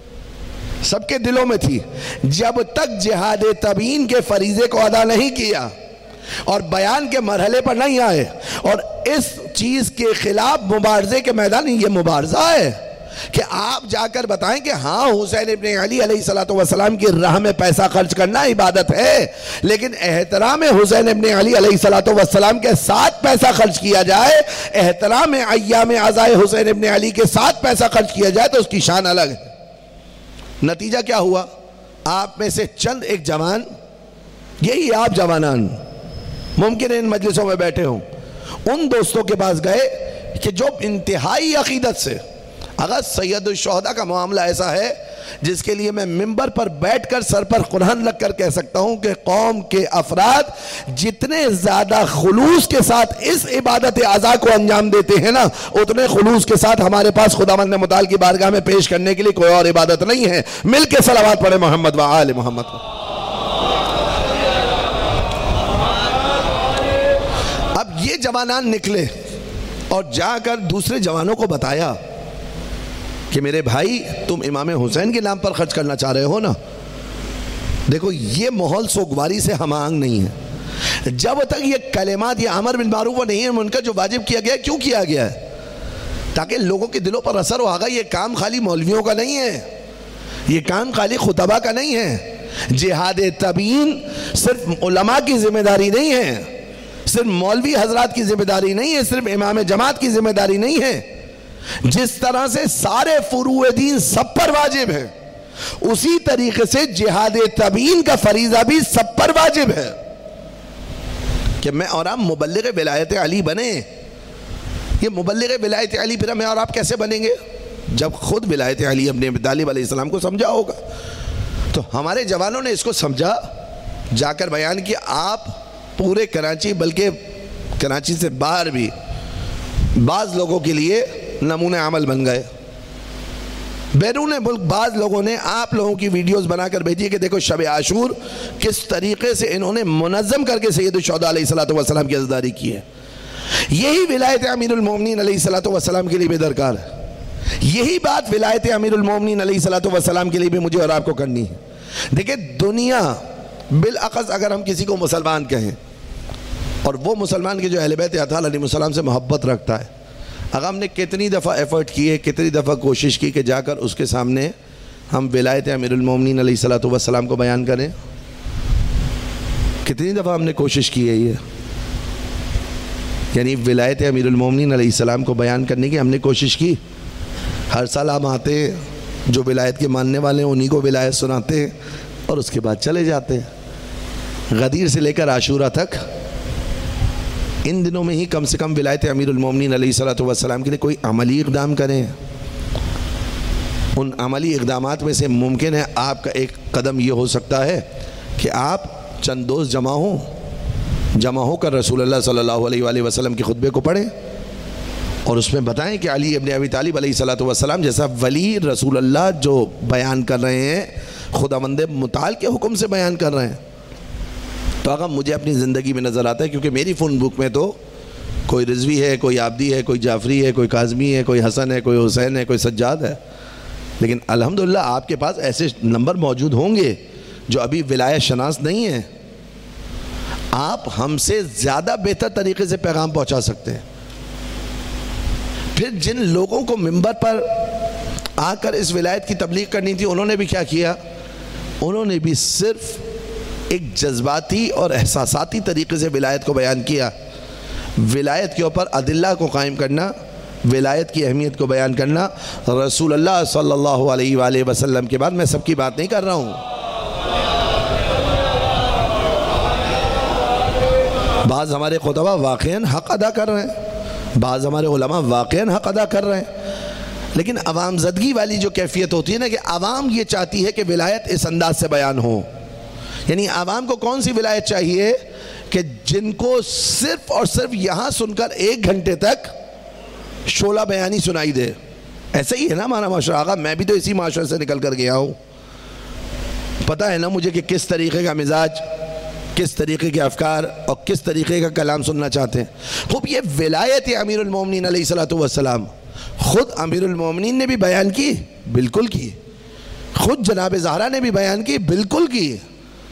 سب کے دلوں میں تھی. جب تک جہاد تبیین کے فریضے کو ادا نہیں کیا، اور بیان کے مرحلے پر نہیں آئے اور اس چیز کے خلاف مبارزے کے میدان یہ مبارزہ ہے کہ آپ جا کر بتائیں کہ ہاں حسین ابن علی علیہ السلام کی راہ میں پیسہ خرچ کرنا عبادت ہے، لیکن احترام حسین ابن علی علیہ السلام کے ساتھ پیسہ خرچ کیا جائے، احترام ایام عزائے حسین ابن علی کے ساتھ پیسہ خرچ کیا جائے تو اس کی شان الگ ہے۔ نتیجہ کیا ہوا؟ آپ میں سے چند ایک جوان، یہی آپ جوانان ممکن ہے ان مجلسوں میں بیٹھے ہوں، ان دوستوں کے پاس گئے کہ جو انتہائی عقیدت سے، اگر سید الشہداء کا معاملہ ایسا ہے جس کے لیے میں منبر پر بیٹھ کر سر پر قرآن لگ کر کہہ سکتا ہوں کہ قوم کے افراد جتنے زیادہ خلوص کے ساتھ اس عبادت عزا کو انجام دیتے ہیں نا، اتنے خلوص کے ساتھ ہمارے پاس خداوند متعال کی بارگاہ میں پیش کرنے کے لیے کوئی اور عبادت نہیں ہے۔ مل کے صلوات پڑھے محمد و آل محمد۔ اب یہ جوانان نکلے اور جا کر دوسرے جوانوں کو بتایا کہ میرے بھائی تم امام حسین کے نام پر خرچ کرنا چاہ رہے ہو نا، دیکھو یہ ماحول سوگواری سے ہم آہنگ نہیں ہے۔ جب تک یہ کلمات، یہ امر بالمعروف و نہی عن المنکر جو واجب کیا گیا ہے، کیوں کیا گیا ہے؟ تاکہ لوگوں کے دلوں پر اثر ہو آگا یہ کام خالی مولویوں کا نہیں ہے، یہ کام خالی خطبہ کا نہیں ہے۔ جہاد تبیین صرف علماء کی ذمہ داری نہیں ہے، صرف مولوی حضرات کی ذمہ داری نہیں ہے، صرف امام جماعت کی ذمہ داری نہیں ہے۔ جس طرح سے سارے فروع دین سب پر واجب ہے، اسی طریقے سے جہاد تبیین کا فریضہ بھی سب پر واجب ہے کہ میں اور آپ مبلغ ولایت علی بنے۔ یہ مبلغ ولایت علی پھر میں اور آپ کیسے بنیں گے؟ جب خود ولایت علی ابن ابی طالب علیہ السلام کو سمجھا ہوگا۔ تو ہمارے جوانوں نے اس کو سمجھا، جا کر بیان کیا۔ آپ پورے کراچی بلکہ کراچی سے باہر بھی بعض لوگوں کے لیے نمونہ عمل بن گئے۔ بیرون ملک بعض لوگوں نے آپ لوگوں کی ویڈیوز بنا کر بھیجی کہ دیکھو شب عاشور کس طریقے سے انہوں نے منظم کر کے سید الشہداء علیہ السلام کی عزاداری کی ہے۔ یہی ولایت امیر المومنین علیہ السلام کے لیے بھی درکار ہے، یہی بات ولایت امیر المومنین علیہ السلام کے لیے بھی مجھے اور آپ کو کرنی ہے۔ دیکھیں دنیا بالاخص اگر ہم کسی کو مسلمان کہیں اور وہ مسلمان کے جو اہل بیت اطہار علیہ السلام سے محبت رکھتا ہے، اگر ہم نے کتنی دفعہ ایفرٹ کیے، کتنی دفعہ کوشش کی کہ جا کر اس کے سامنے ہم ولایت امیر المومنین علیہ السلام کو بیان کریں، کتنی دفعہ ہم نے کوشش کی ہے یہ، یعنی ولایت امیر المومنین علیہ السلام کو بیان کرنے کی ہم نے کوشش کی۔ ہر سال ہم آتے ہیں، جو ولایت کے ماننے والے ہیں انہی کو ولایت سناتے ہیں اور اس کے بعد چلے جاتے ہیں۔ غدیر سے لے کر عاشورہ تک ان دنوں میں ہی کم سے کم ولایت امیر المومنین علیہ السلام کے لیے کوئی عملی اقدام کریں۔ ان عملی اقدامات میں سے ممکن ہے آپ کا ایک قدم یہ ہو سکتا ہے کہ آپ چند دوست جمع ہوں، جمع ہو کر رسول اللہ صلی اللہ علیہ وآلہ وسلم کے خطبے کو پڑھیں اور اس میں بتائیں کہ علی ابن ابی طالب علیہ السلام جیسا ولی رسول اللہ جو بیان کر رہے ہیں، خداوند متعال کے حکم سے بیان کر رہے ہیں۔ تو اگر مجھے اپنی زندگی میں نظر آتا ہے، کیونکہ میری فون بک میں تو کوئی رضوی ہے، کوئی عابدی ہے، کوئی جعفری ہے، کوئی کاظمی ہے، کوئی حسن ہے، کوئی حسین ہے، کوئی سجاد ہے، لیکن الحمدللہ آپ کے پاس ایسے نمبر موجود ہوں گے جو ابھی ولایت شناس نہیں ہیں، آپ ہم سے زیادہ بہتر طریقے سے پیغام پہنچا سکتے ہیں۔ پھر جن لوگوں کو منبر پر آ کر اس ولایت کی تبلیغ کرنی تھی، انہوں نے بھی کیا کیا؟ انہوں نے بھی صرف ایک جذباتی اور احساساتی طریقے سے ولایت کو بیان کیا۔ ولایت کے اوپر ادلہ کو قائم کرنا، ولایت کی اہمیت کو بیان کرنا، رسول اللہ صلی اللہ علیہ وآلہ وسلم کے بعد میں سب کی بات نہیں کر رہا ہوں، بعض ہمارے خطبہ واقعاً حق ادا کر رہے ہیں، بعض ہمارے علماء واقعاً حق ادا کر رہے ہیں، لیکن عوام زدگی والی جو کیفیت ہوتی ہے نا کہ عوام یہ چاہتی ہے کہ ولایت اس انداز سے بیان ہو۔ یعنی عوام کو کون سی ولایت چاہیے کہ جن کو صرف اور صرف یہاں سن کر ایک گھنٹے تک شعلہ بیانی سنائی دے۔ ایسا ہی ہے نا ہمارا معاشرہ، آقا میں بھی تو اسی معاشرے سے نکل کر گیا ہوں، پتہ ہے نا مجھے کہ کس طریقے کا مزاج، کس طریقے کے افکار اور کس طریقے کا کلام سننا چاہتے ہیں۔ خوب یہ ولایت امیر المومنین علیہ السلام خود امیر المومنین نے بھی بیان کی، بالکل کی، خود جناب زہرا نے بھی بیان کی، بالکل کی،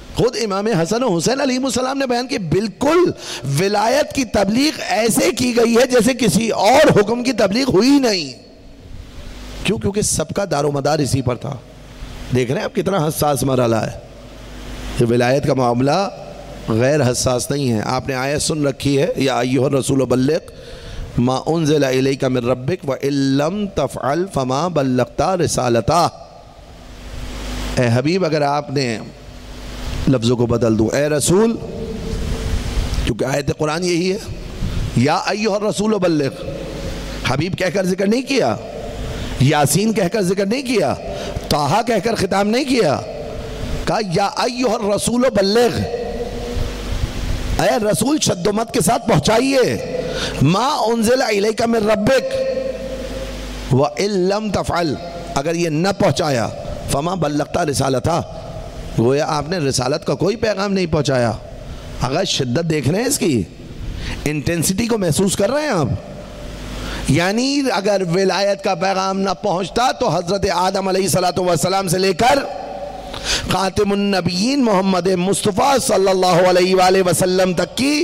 خود امام حسن و حسین علیہ السلام نے بیان کی بالکل ولایت کی تبلیغ ایسے کی گئی ہے جیسے کسی اور حکم کی تبلیغ ہوئی نہیں. کیوں؟ کیونکہ سب کا دار و مدار اسی پر تھا. دیکھ رہے ہیں آپ کتنا حساس مرحلہ ہے. یہ ولایت کا معاملہ غیر حساس نہیں ہے. آپ نے آیت سن رکھی ہے یا ایھا الرسول بلغ ما انزل الیک من ربک وان لم تفعل فما بلغت رسالتہ. اے حبیب اگر آپ نے لفظوں کو بدل دوں اے رسول، کیونکہ آیت قرآن یہی ہے یا ایھا الرسول بلغ، حبیب کہہ کر ذکر نہیں کیا، یاسین کہہ کر ذکر نہیں کیا، طٰہٰ کہہ کر خطاب نہیں کیا، کہا یا ایھا الرسول بلغ، اے رسول شد و مد کے ساتھ پہنچائیے ما انزل الیک من ربک وان لم تفعل، اگر یہ نہ پہنچایا فما بلغت رسالتہ، گویا آپ نے رسالت کا کوئی پیغام نہیں پہنچایا. اگر شدت دیکھ رہے ہیں اس کی انٹینسٹی کو محسوس کر رہے ہیں آپ. یعنی اگر ولایت کا پیغام نہ پہنچتا تو حضرت آدم علیہ السلام سے لے کر خاتم النبیین محمد مصطفیٰ صلی اللہ علیہ وآلہ وسلم تک کی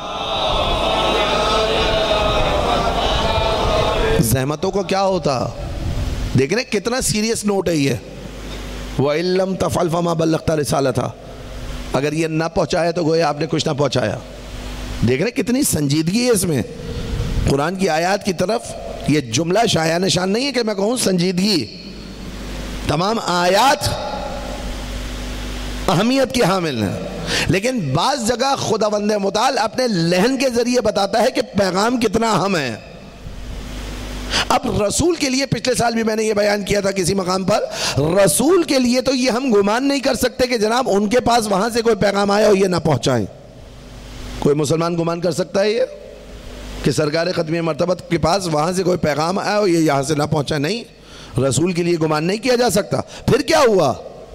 زحمتوں کو کیا ہوتا. دیکھ رہے ہیں کتنا سیریس نوٹ ہے یہ. وَإِن لَمْ تَفْعَلْ فَمَا بَلَّغْتَ رِسَالَتَهُ، اگر یہ نہ پہنچایا تو گویا آپ نے کچھ نہ پہنچایا. دیکھ رہے ہیں کتنی سنجیدگی ہے اس میں. قرآن کی آیات کی طرف یہ جملہ شایع نشان نہیں ہے کہ میں کہوں سنجیدگی. تمام آیات اہمیت کی حامل ہیں، لیکن بعض جگہ خداوند متعال اپنے لہن کے ذریعے بتاتا ہے کہ پیغام کتنا اہم ہے. اب رسول کے لیے پچھلے سال بھی میں نے یہ بیان کیا تھا کسی مقام پر، رسول کے لیے تو یہ ہم گمان نہیں کر سکتے کہ جناب ان کے پاس وہاں سے کوئی پیغام آیا اور یہ نہ پہنچائیں. کوئی مسلمان گمان کر سکتا ہے یہ کہ سرکار ختمی مرتبت کے پاس وہاں سے کوئی پیغام آیا اور یہ یہاں سے نہ پہنچا؟ نہیں، رسول کے لیے گمان نہیں کیا جا سکتا. پھر کیا ہوا؟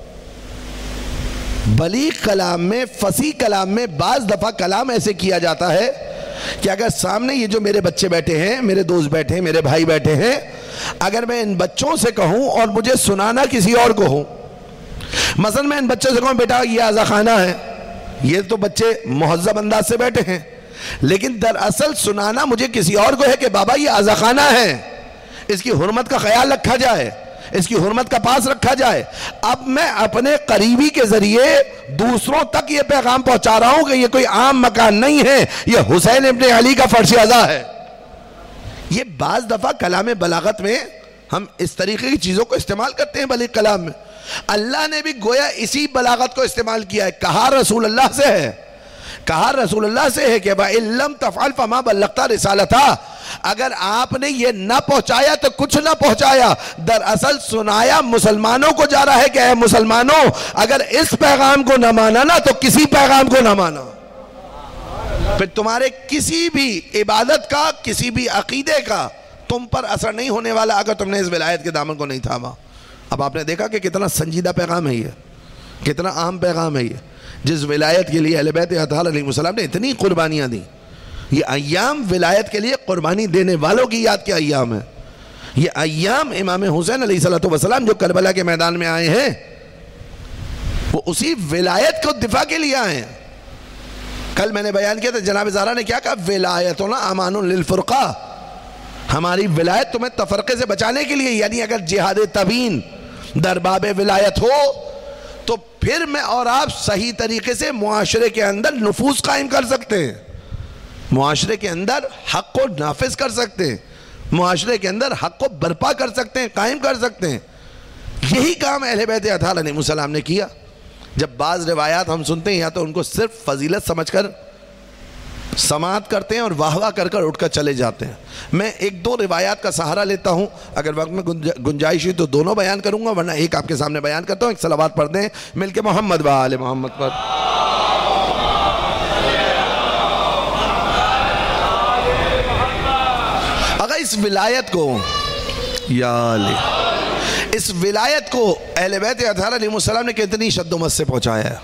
بلیغ کلام میں، فصیح کلام میں بعض دفعہ کلام ایسے کیا جاتا ہے کہ اگر سامنے یہ جو میرے بچے بیٹھے ہیں، میرے دوست بیٹھے ہیں، میرے بھائی بیٹھے ہیں، اگر میں ان بچوں سے کہوں اور مجھے سنانا کسی اور کو ہوں، مثلا میں ان بچوں سے کہوں بیٹا یہ عزا خانہ ہے، یہ تو بچے مہذب انداز سے بیٹھے ہیں، لیکن دراصل سنانا مجھے کسی اور کو ہے کہ بابا یہ عزا خانہ ہے، اس کی حرمت کا خیال رکھا جائے، اس کی حرمت کا پاس رکھا جائے. اب میں اپنے قریبی کے ذریعے دوسروں تک یہ پیغام پہنچا رہا ہوں کہ یہ کوئی عام مکان نہیں ہے، یہ حسین ابن علی کا فرش عزا ہے. یہ بعض دفعہ کلام بلاغت میں ہم اس طریقے کی چیزوں کو استعمال کرتے ہیں. بلیغ کلام میں اللہ نے بھی گویا اسی بلاغت کو استعمال کیا ہے. کہا رسول اللہ سے ہے، کہا رسول اللہ سے ہے کہ وَإِن لَمْ تَفْعَلْ فَمَا بَلَّغْتَ رِسَالَتَهُ، اگر آپ نے یہ نہ پہنچایا تو کچھ نہ پہنچایا. دراصل سنایا مسلمانوں کو جا رہا ہے کہ اے مسلمانوں اگر اس پیغام کو نہ مانا نا تو کسی پیغام کو نہ مانا. پھر تمہارے کسی بھی عبادت کا، کسی بھی عقیدے کا تم پر اثر نہیں ہونے والا اگر تم نے اس ولایت کے دامن کو نہیں تھاما. اب آپ نے دیکھا کہ کتنا سنجیدہ پیغام ہے یہ، کتنا اہم پیغام ہے یہ، جس ولایت کے لیے اہل بیت اطہار علیہ السلام نے اتنی قربانیاں دیں. یہ ایام ولایت کے لیے قربانی دینے والوں کی یاد کے ایام ہیں. یہ ایام امام حسین علیہ السلام جو کربلا کے میدان میں آئے ہیں وہ اسی ولایت کو دفاع کے لیے آئے ہیں. کل میں نے بیان کیا تھا جناب زہرا نے کیا کہا، ولایتنا امان للفرقہ، ہماری ولایت تمہیں تفرقے سے بچانے کے لیے. یعنی اگر جہاد تبیین در باب ولایت ہو تو پھر میں اور آپ صحیح طریقے سے معاشرے کے اندر نفوذ قائم کر سکتے ہیں، معاشرے کے اندر حق کو نافذ کر سکتے ہیں، معاشرے کے اندر حق کو برپا کر سکتے ہیں، قائم کر سکتے ہیں. یہی کام اہل بیت اطہار علیہ السلام نے کیا. جب بعض روایات ہم سنتے ہیں یا تو ان کو صرف فضیلت سمجھ کر سماعت کرتے ہیں اور واہ واہ کر کر اٹھ کر چلے جاتے ہیں. میں ایک دو روایات کا سہارا لیتا ہوں، اگر وقت میں گنجائش ہوئی تو دونوں بیان کروں گا، ورنہ ایک آپ کے سامنے بیان کرتا ہوں. ایک صلوات پڑھ دیں مل کے محمد و آل محمد پر. اگر اس ولایت کو یا علی اس ولایت کو اہل بیت اطہار علیہ السلام نے کتنی شد و مد سے پہنچایا ہے.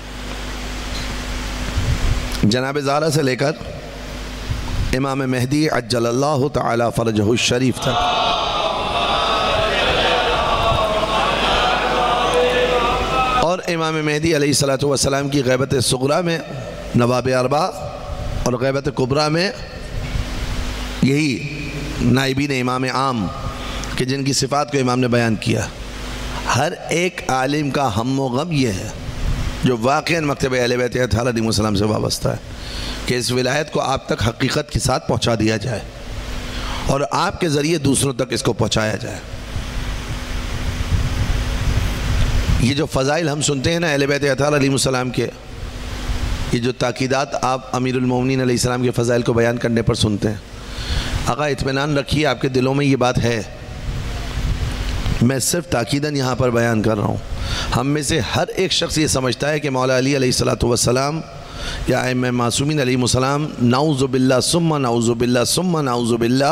جناب زہرا سے لے کر امام مہدی عجل اللہ تعالی فرجہ الشریف تک، اور امام مہدی علیہ الصلوۃ والسلام کی غیبت صغریٰ میں نواب اربع اور غیبت کبریٰ میں یہی نائبین امام عام کہ جن کی صفات کو امام نے بیان کیا. ہر ایک عالم کا ہم و غم یہ ہے جو واقعاً مکتب اہل بیت اطہار علیہ السلام سے وابستہ ہے کہ اس ولایت کو آپ تک حقیقت کے ساتھ پہنچا دیا جائے اور آپ کے ذریعے دوسروں تک اس کو پہنچایا جائے. یہ جو فضائل ہم سنتے ہیں نا اہل بیت اطہار علیہ السلام کے، یہ جو تاکیدات آپ امیر المومنین علیہ السلام کے فضائل کو بیان کرنے پر سنتے ہیں، آقا اطمینان رکھیے آپ کے دلوں میں یہ بات ہے. میں صرف تاکیداً یہاں پر بیان کر رہا ہوں. ہم میں سے ہر ایک شخص یہ سمجھتا ہے کہ مولا علی علیہ الصلوۃ والسلام یا ائمہ معصومین علیہ السلام نعوذ باللہ ثم نعوذ باللہ ثم نعوذ باللہ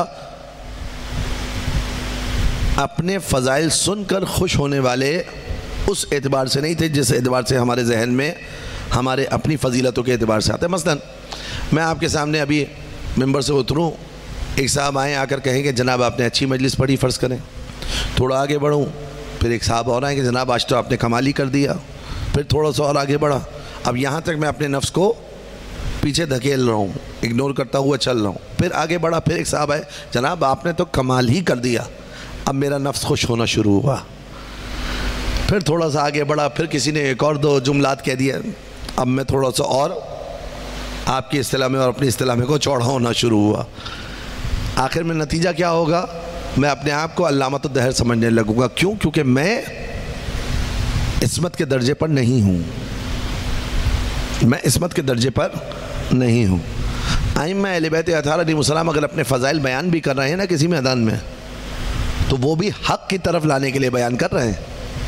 اپنے فضائل سن کر خوش ہونے والے اس اعتبار سے نہیں تھے جس اعتبار سے ہمارے ذہن میں ہمارے اپنی فضیلتوں کے اعتبار سے آتے ہیں. مثلا میں آپ کے سامنے ابھی ممبر سے اتروں، ایک صاحب آئیں، آ کر کہیں کہ جناب آپ نے اچھی مجلس پڑھی، فرض کریں. تھوڑا آگے بڑھوں، پھر ایک صاحب اور آئیں کہ جناب آج تو آپ نے کمال ہی کر دیا. پھر تھوڑا سا اور آگے بڑھا، اب یہاں تک میں اپنے نفس کو پیچھے دھکیل رہا ہوں، اگنور کرتا ہوا چل رہا ہوں. پھر آگے بڑھا، پھر ایک صاحب آئے، جناب آپ نے تو کمال ہی کر دیا. اب میرا نفس خوش ہونا شروع ہوا. پھر تھوڑا سا آگے بڑھا، پھر کسی نے ایک اور دو جملات کہہ دیا. اب میں تھوڑا سا اور آپ کی اصطلاح میں اور اپنی اصطلاح میں کو چوڑا ہونا شروع ہوا. آخر میں نتیجہ کیا ہوگا؟ میں اپنے آپ کو علامۃ الدہر سمجھنے لگوں گا. کیوں؟ کیونکہ میں عصمت کے درجے پر نہیں ہوں. میں عصمت کے درجے پر نہیں ہوں. ائمہ اہل بیت اطہار علیہ السلام اگر اپنے فضائل بیان بھی کر رہے ہیں نا کسی میدان میں، تو وہ بھی حق کی طرف لانے کے لیے بیان کر رہے ہیں.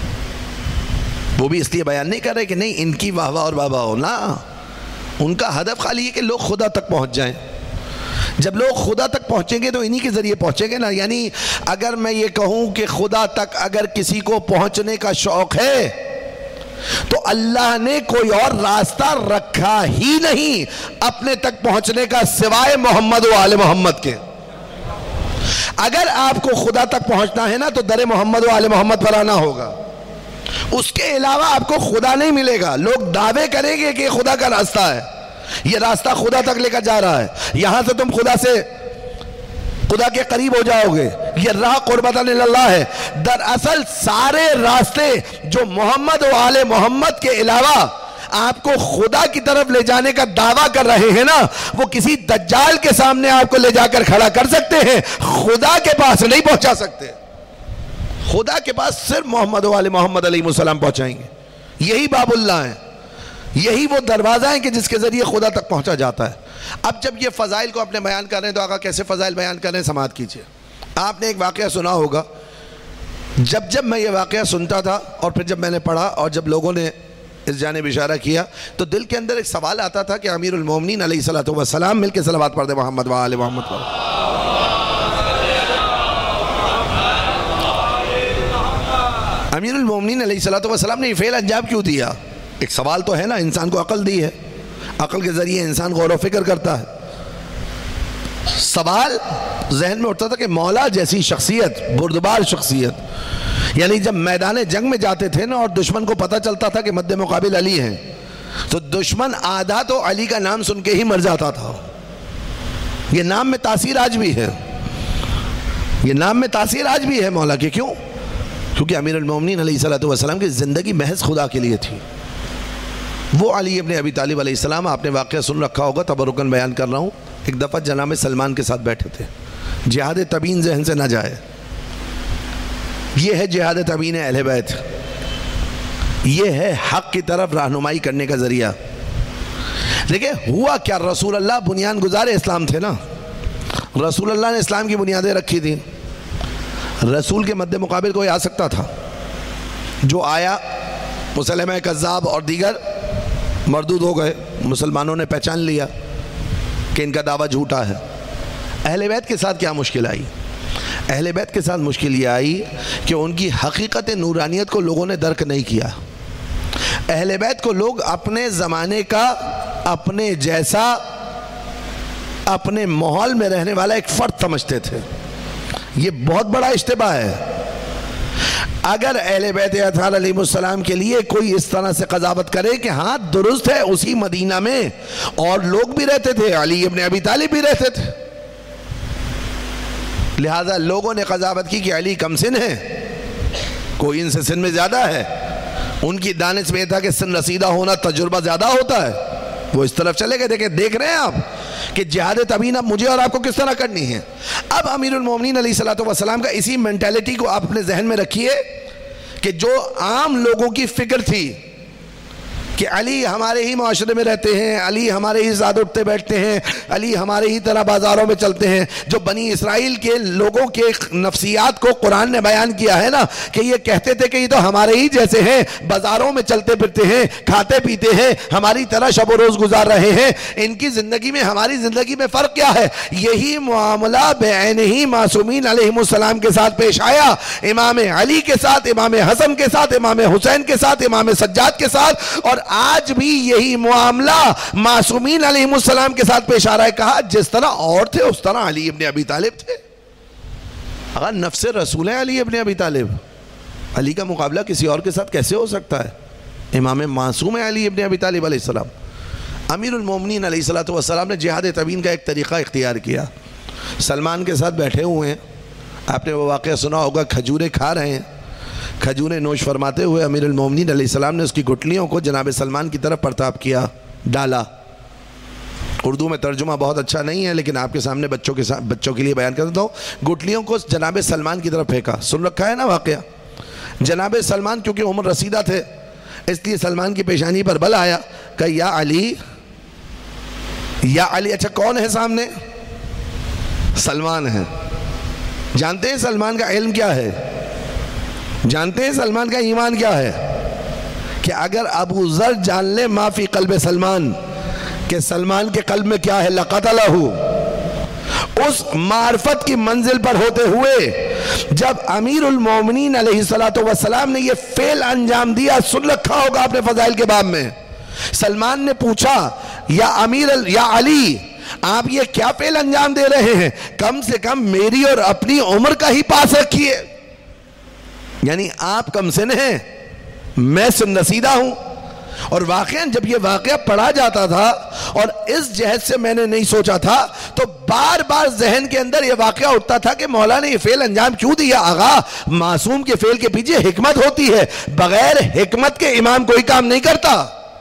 وہ بھی اس لیے بیان نہیں کر رہے کہ نہیں ان کی واہ واہ اور واہ واہ ہو. نا، ان کا ہدف خالی ہے کہ لوگ خدا تک پہنچ جائیں. جب لوگ خدا تک پہنچیں گے تو انہی کے ذریعے پہنچیں گے نا. یعنی اگر میں یہ کہوں کہ خدا تک اگر کسی کو پہنچنے کا شوق ہے تو اللہ نے کوئی اور راستہ رکھا ہی نہیں اپنے تک پہنچنے کا سوائے محمد و آل محمد کے. اگر آپ کو خدا تک پہنچنا ہے نا تو در محمد و آل محمد پر آنا ہوگا. اس کے علاوہ آپ کو خدا نہیں ملے گا. لوگ دعوے کریں گے کہ یہ خدا کا راستہ ہے، یہ راستہ خدا تک لے کر جا رہا ہے، یہاں سے تم خدا سے خدا کے قریب ہو جاؤ گے، یہ راہ قربتاً اللہ ہے. دراصل سارے راستے جو محمد و آل محمد کے علاوہ آپ کو خدا کی طرف لے جانے کا دعویٰ کر رہے ہیں نا، وہ کسی دجال کے سامنے آپ کو لے جا کر کھڑا کر سکتے ہیں، خدا کے پاس نہیں پہنچا سکتے. خدا کے پاس صرف محمد و آل محمد علیہ السلام پہنچائیں گے. یہی باب اللہ ہے، یہی وہ دروازہ ہیں کہ جس کے ذریعے خدا تک پہنچا جاتا ہے. اب جب یہ فضائل کو اپنے بیان کر رہے ہیں تو آقا کیسے فضائل بیان کر رہے ہیں سماعت کیجئے. آپ نے ایک واقعہ سنا ہوگا. جب جب میں یہ واقعہ سنتا تھا اور پھر جب میں نے پڑھا اور جب لوگوں نے اس جانب اشارہ کیا تو دل کے اندر ایک سوال آتا تھا کہ امیر المومنین علیہ الصلوۃ والسلام مل کے صلوات پڑھ دے محمد و آل محمد پر. امیر المومنین علیہ الصلوۃ والسلام نے یہ فعل انجام کیوں دیا؟ ایک سوال تو ہے نا. انسان کو عقل دی ہے، عقل کے ذریعے انسان غور و فکر کرتا ہے. سوال ذہن میں اٹھتا تھا کہ مولا جیسی شخصیت، بردبار شخصیت، یعنی جب میدان جنگ میں جاتے تھے نا اور دشمن کو پتہ چلتا تھا کہ مد مقابل علی ہیں تو دشمن آدھا تو علی کا نام سن کے ہی مر جاتا تھا. یہ نام میں تاثیر آج بھی ہے، یہ نام میں تاثیر آج بھی ہے مولا کی. کیوں؟ کیونکہ امیر المومنین علیہ الصلوۃ والسلام کی زندگی محض خدا کے لیے تھی. وہ علی ابن ابی طالب علیہ السلام، آپ نے واقعہ سن رکھا ہوگا، تبرکاً بیان کر رہا ہوں. ایک دفعہ جناب سلمان کے ساتھ بیٹھے تھے. جہاد تبین ذہن سے نہ جائے، یہ ہے جہاد تبین اہل بیت، یہ ہے حق کی طرف رہنمائی کرنے کا ذریعہ. دیکھیں ہوا کیا، رسول اللہ بنیاد گزار اسلام تھے نا. رسول اللہ نے اسلام کی بنیادیں رکھی تھیں. رسول کے مد مقابل کوئی آ سکتا تھا. جو آیا مسلمہ کذاب اور دیگر مردود ہو گئے. مسلمانوں نے پہچان لیا کہ ان کا دعویٰ جھوٹا ہے. اہل بیت کے ساتھ کیا مشکل آئی؟ اہل بیت کے ساتھ مشکل یہ آئی کہ ان کی حقیقت نورانیت کو لوگوں نے درک نہیں کیا. اہل بیت کو لوگ اپنے زمانے کا، اپنے جیسا، اپنے ماحول میں رہنے والا ایک فرد سمجھتے تھے. یہ بہت بڑا اشتباہ ہے. اگر اہل بیت اطہار علیہ السلام کے لیے کوئی اس طرح سے قضاوت کرے کہ ہاں درست ہے اسی مدینہ میں اور لوگ بھی رہتے تھے، علی ابن ابی طالب بھی رہتے تھے، لہذا لوگوں نے قضاوت کی کہ علی کم سن ہے، کوئی ان سے سن میں زیادہ ہے، ان کی دانش میں تھا کہ سن رسیدہ ہونا تجربہ زیادہ ہوتا ہے، وہ اس طرف چلے گئے۔ دیکھیں دیکھ رہے ہیں آپ کہ جہاد تبیین اب مجھے اور آپ کو کس طرح کرنی ہے۔ اب امیر المومنین علیہ السلام کا اسی مینٹیلٹی کو آپ اپنے ذہن میں رکھیے کہ جو عام لوگوں کی فکر تھی کہ علی ہمارے ہی معاشرے میں رہتے ہیں، علی ہمارے ہی ساتھ اٹھتے بیٹھتے ہیں، علی ہمارے ہی طرح بازاروں میں چلتے ہیں، جو بنی اسرائیل کے لوگوں کے نفسیات کو قرآن نے بیان کیا ہے نا کہ یہ کہتے تھے کہ یہ تو ہمارے ہی جیسے ہیں، بازاروں میں چلتے پھرتے ہیں، کھاتے پیتے ہیں، ہماری طرح شب و روز گزار رہے ہیں، ان کی زندگی میں ہماری زندگی میں فرق کیا ہے؟ یہی معاملہ بعینہ معصومین علیہ السلام کے ساتھ پیش آیا، امام علی کے ساتھ، امام حسن کے ساتھ، امام حسین کے ساتھ، امام سجاد کے ساتھ، اور آج بھی یہی معاملہ معصومین علیہ السلام کے ساتھ پیش آ رہا ہے۔ کہا جس طرح اور تھے اس طرح علی ابن ابی طالب تھے۔ اگر نفس رسول ہے علی ابن ابی طالب، علی کا مقابلہ کسی اور کے ساتھ کیسے ہو سکتا ہے؟ امام معصوم ہے علی ابن ابی طالب علیہ السلام۔ امیر المومنین علیہ السلام نے جہاد تبیین کا ایک طریقہ اختیار کیا۔ سلمان کے ساتھ بیٹھے ہوئے ہیں، آپ نے وہ واقعہ سنا ہوگا، کھجوریں کھا رہے ہیں، کھجوریں نوش فرماتے ہوئے امیر المومنین علیہ السلام نے اس کی گٹلیوں کو جناب سلمان کی طرف پرتاب کیا، ڈالا۔ اردو میں ترجمہ بہت اچھا نہیں ہے لیکن آپ کے سامنے بچوں کے ساتھ بچوں کے لیے بیان کر دیتا ہوں۔ گٹلیوں کو جناب سلمان کی طرف پھینکا، سن رکھا ہے نا واقعہ۔ جناب سلمان کیونکہ عمر رسیدہ تھے اس لیے سلمان کی پیشانی پر بل آیا کہ یا علی یا علی۔ اچھا کون ہے سامنے؟ سلمان ہے۔ جانتے ہیں سلمان کا علم کیا ہے؟ جانتے ہیں سلمان کا ایمان کیا ہے؟ کہ اگر ابو ذر جان لے ما فی قلب سلمان، کہ سلمان کے قلب میں کیا ہے، لقتلہ، اس معرفت کی منزل پر ہوتے ہوئے جب امیر المومنین علیہ السلام نے یہ فعل انجام دیا، سن رکھا ہوگا آپ نے فضائل کے باب میں، سلمان نے پوچھا یا امیر یا علی آپ یہ کیا فعل انجام دے رہے ہیں؟ کم سے کم میری اور اپنی عمر کا ہی پاس رکھیے، یعنی آپ کم سن ہیں، میں سن رسیدہ ہوں۔ اور واقعاً جب یہ واقعہ پڑھا جاتا تھا اور اس جہت سے میں نے نہیں سوچا تھا تو بار بار ذہن کے اندر یہ واقعہ اٹھتا تھا کہ مولا نے یہ فعل انجام کیوں دیا؟ آغا معصوم کے فعل کے پیچھے حکمت ہوتی ہے، بغیر حکمت کے امام کوئی کام نہیں کرتا،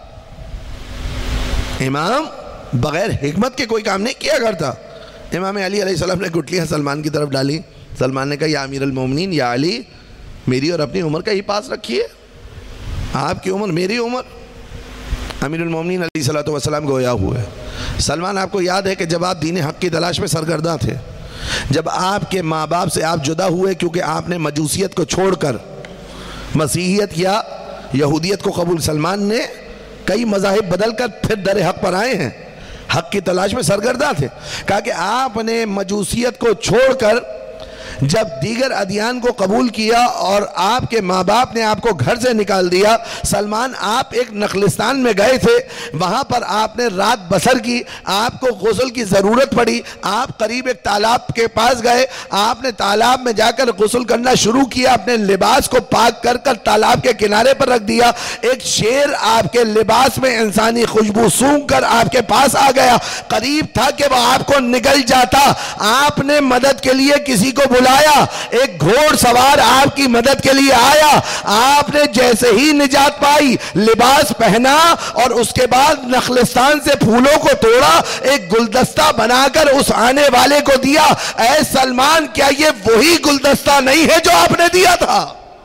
امام بغیر حکمت کے کوئی کام نہیں کیا کرتا۔ امام علی علیہ السلام نے گٹلیاں سلمان کی طرف ڈالی، سلمان نے کہا یا امیر المومنین یا علی میری اور اپنی عمر کا ہی پاس رکھیے، آپ کی عمر میری عمر۔ امیر المومنین علیہ السلام گویا ہوئے۔ سلمان آپ کو یاد ہے کہ جب آپ دین حق کی تلاش میں سرگرداں تھے، جب آپ کے ماں باپ سے آپ جدا ہوئے کیونکہ آپ نے مجوسیت کو چھوڑ کر مسیحیت یا یہودیت کو قبول، سلمان نے کئی مذاہب بدل کر پھر در حق پر آئے ہیں، حق کی تلاش میں سرگرداں تھے۔ کہا کہ آپ نے مجوسیت کو چھوڑ کر جب دیگر ادیان کو قبول کیا اور آپ کے ماں باپ نے آپ کو گھر سے نکال دیا، سلمان آپ ایک نخلستان میں گئے تھے، وہاں پر آپ نے رات بسر کی، آپ کو غسل کی ضرورت پڑی، آپ قریب ایک تالاب کے پاس گئے، آپ نے تالاب میں جا کر غسل کرنا شروع کیا، اپنے لباس کو پاک کر کر تالاب کے کنارے پر رکھ دیا، ایک شیر آپ کے لباس میں انسانی خوشبو سونگھ کر آپ کے پاس آ گیا، قریب تھا کہ وہ آپ کو نگل جاتا، آپ نے مدد کے لیے کسی کو بلا آیا، ایک گھوڑ سوار آپ کی مدد کے لیے آیا، آپ نے جیسے ہی نجات پائی لباس پہنا اور اس کے بعد نخلستان سے پھولوں کو توڑا، ایک گلدستہ بنا کر اس آنے والے کو دیا۔ اے سلمان کیا یہ وہی گلدستہ نہیں ہے جو آپ نے دیا تھا؟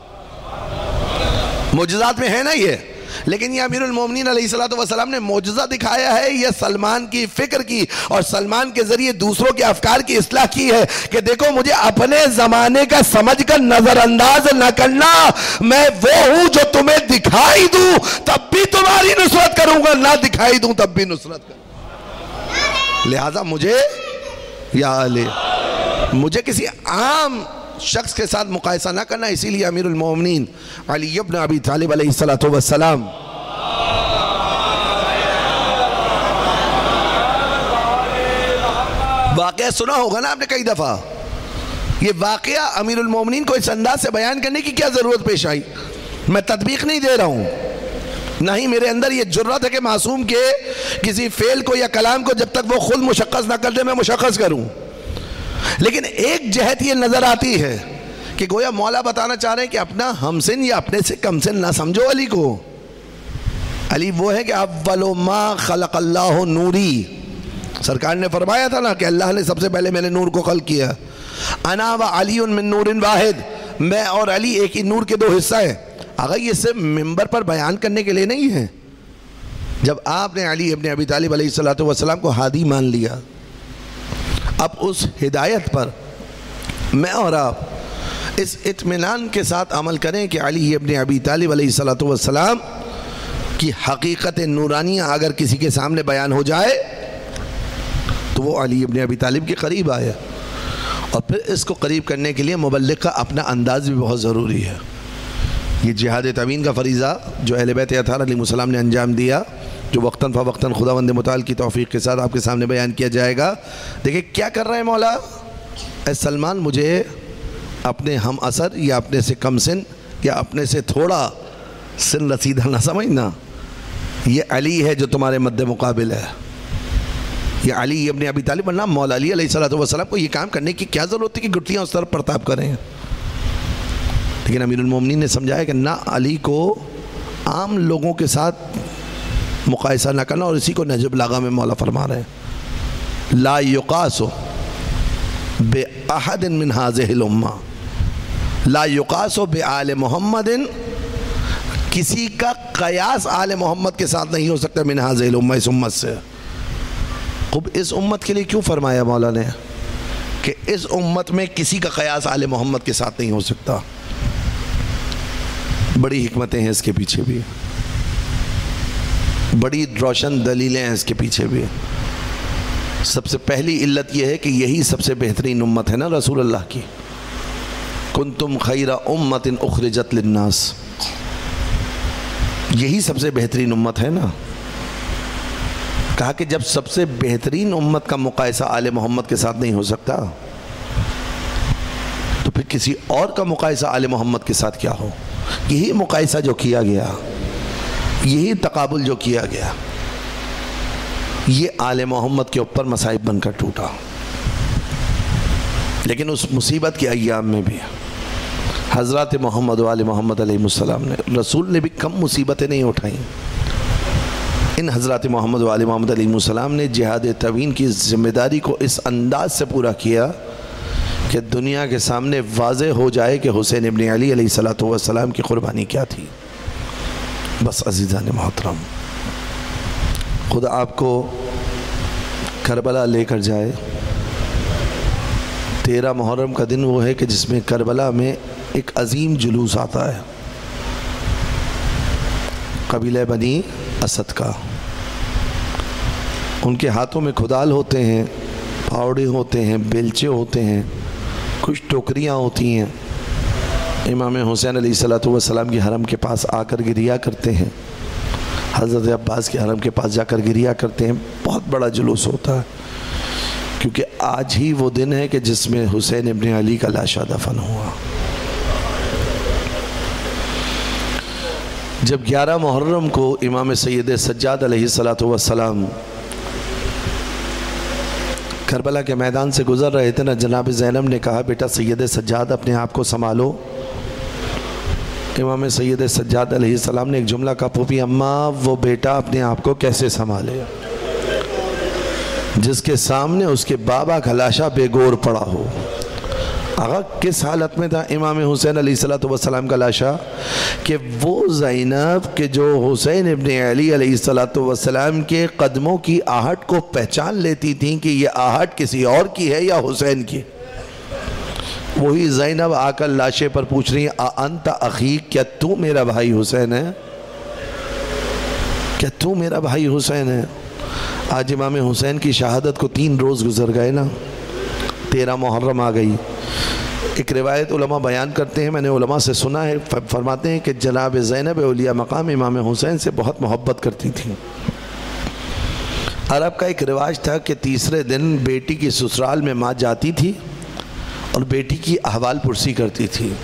معجزات میں ہے نا یہ، لیکن یہ امیر المومنین علیہ السلام نے معجزہ دکھایا ہے، یہ سلمان کی فکر کی اور سلمان کے ذریعے دوسروں کے افکار کی اصلاح کی ہے کہ دیکھو مجھے اپنے زمانے کا سمجھ کر نظر انداز نہ کرنا، میں وہ ہوں جو تمہیں دکھائی دوں تب بھی تمہاری نصرت کروں گا، نہ دکھائی دوں تب بھی نصرت کروں گا۔ لہٰذا مجھے یا علی مجھے کسی عام شخص کے ساتھ مقایسہ نہ کرنا، اسی لیے امیر المومنین علی ابن ابی طالب علیہ السلام واقعہ سنا ہوگا نا آپ نے کئی دفعہ، یہ واقعہ امیر المومنین کو اس انداز سے بیان کرنے کی کیا ضرورت پیش آئی؟ میں تطبیق نہیں دے رہا ہوں، نہیں میرے اندر یہ جرات ہے کہ معصوم کے کسی فعل کو یا کلام کو جب تک وہ خود مشخص نہ کر دے میں مشخص کروں، لیکن ایک جہت یہ نظر آتی ہے کہ گویا مولا بتانا چاہ رہے ہیں کہ اپنا ہمسن یا اپنے سے کم سن نہ سمجھو علی کو۔ علی وہ ہے کہ اول ما خلق اللہ نوری، سرکار نے فرمایا تھا نا کہ اللہ نے سب سے پہلے میں نے نور کو خلق کیا، انا و علی من نور واحد، میں اور علی ایک ہی نور کے دو حصہ ہیں۔ اگر یہ صرف ممبر پر بیان کرنے کے لیے نہیں ہے، جب آپ نے علی ابن ابی طالب علیہ السلام کو ہادی مان لیا، اب اس ہدایت پر میں اور آپ اس اطمینان کے ساتھ عمل کریں کہ علی ابن ابی طالب علیہ السلام کی حقیقت نورانیہ اگر کسی کے سامنے بیان ہو جائے تو وہ علی ابن ابی طالب کے قریب آیا، اور پھر اس کو قریب کرنے کے لیے مبلغ کا اپنا انداز بھی بہت ضروری ہے۔ یہ جہاد تبیین کا فریضہ جو اہل بیت اطہار علیہ السلام نے انجام دیا، جو وقتاً فوقتاً خداوند متعال کی توفیق کے ساتھ آپ کے سامنے بیان کیا جائے گا۔ دیکھیں کیا کر رہے ہیں مولا، اے سلمان مجھے اپنے ہم اثر یا اپنے سے کم سن یا اپنے سے تھوڑا سن رسیدہ نہ سمجھنا، یہ علی ہے جو تمہارے مد مقابل ہے، یہ علی ابن ابی طالب، ورنہ مولا علی علیہ السلام کو یہ کام کرنے کی کیا ضرورت ہے کہ گٹیاں اس طرف پرتاب کریں؟ لیکن امیر المومنین نے سمجھایا کہ نہ، علی کو عام لوگوں کے ساتھ مقایسہ نہ کرنا، اور اسی کو نہج البلاغہ میں مولا فرما رہے ہیں لا یقاس بأحد من هذه الامہ، لا یقاس بآل محمد، کسی کا قیاس آل محمد کے ساتھ نہیں ہو سکتا، من هذه الامہ، اس امت سے۔ خب اس امت کے لیے کیوں فرمایا مولا نے کہ اس امت میں کسی کا قیاس آل محمد کے ساتھ نہیں ہو سکتا؟ بڑی حکمتیں ہیں اس کے پیچھے بھی، بڑی روشن دلیلیں ہیں اس کے پیچھے بھی۔ سب سے پہلی علت یہ ہے کہ یہی سب سے بہترین امت ہے نا رسول اللہ کی، کنتم خیر امت اخرجت للناس، یہی سب سے بہترین امت ہے نا۔ کہا کہ جب سب سے بہترین امت کا مقایسہ آل محمد کے ساتھ نہیں ہو سکتا تو پھر کسی اور کا مقایسہ آل محمد کے ساتھ کیا ہو؟ یہی مقایسہ جو کیا گیا، یہی تقابل جو کیا گیا، یہ آل محمد کے اوپر مصائب بن کر ٹوٹا۔ لیکن اس مصیبت کے ایام میں بھی حضرات محمد و آل محمد علیہ السلام نے، رسول نے بھی کم مصیبتیں نہیں اٹھائیں۔ ان حضرات محمد و آل محمد علیہ السلام نے جہاد تبیین کی ذمہ داری کو اس انداز سے پورا کیا کہ دنیا کے سامنے واضح ہو جائے کہ حسین ابن علی علیہ السلام کی قربانی کیا تھی۔ بس عزیزان محترم، خدا آپ کو کربلا لے کر جائے۔ تیرہ محرم کا دن وہ ہے کہ جس میں کربلا میں ایک عظیم جلوس آتا ہے، قبیلہ بنی اسد کا۔ ان کے ہاتھوں میں کھدال ہوتے ہیں، پھاوڑے ہوتے ہیں، بیلچے ہوتے ہیں، کچھ ٹوکریاں ہوتی ہیں۔ امام حسین علیہ السلام کی حرم کے پاس آ کر گریا کرتے ہیں، حضرت عباس کے حرم کے پاس جا کر گریا کرتے ہیں۔ بہت بڑا جلوس ہوتا ہے، کیونکہ آج ہی وہ دن ہے کہ جس میں حسین ابن علی کا لاشا دفن ہوا۔ جب گیارہ محرم کو امام سید سجاد علیہ السلام کربلا کے میدان سے گزر رہے تھے نا، جناب زینب نے کہا بیٹا سید سجاد اپنے آپ کو سنبھالو۔ امام سید سجاد علیہ السلام نے ایک جملہ کہا، پھوپھی اماں وہ بیٹا اپنے آپ کو کیسے سنبھالے جس کے سامنے اس کے بابا کا لاشا بے گور پڑا ہو؟ آغا کس حالت میں تھا امام حسین علیہ السلام کا لاشا کہ وہ زینب کہ جو حسین ابن علی علیہ السلام کے قدموں کی آہٹ کو پہچان لیتی تھیں کہ یہ آہٹ کسی اور کی ہے یا حسین کی، وہی زینب آ کر لاشے پر پوچھ رہی ہیں انت اخی، کیا تو میرا بھائی حسین ہے؟ کیا تو میرا بھائی حسین ہے؟ آج امام حسین کی شہادت کو تین روز گزر گئے نا، تیرہ محرم آ گئی۔ ایک روایت علماء بیان کرتے ہیں، میں نے علماء سے سنا ہے، فرماتے ہیں کہ جناب زینب اولیاء مقام امام حسین سے بہت محبت کرتی تھی۔ عرب کا ایک رواج تھا کہ تیسرے دن بیٹی کی سسرال میں ماں جاتی تھی اور بیٹی کی احوال پرسی کرتی تھی۔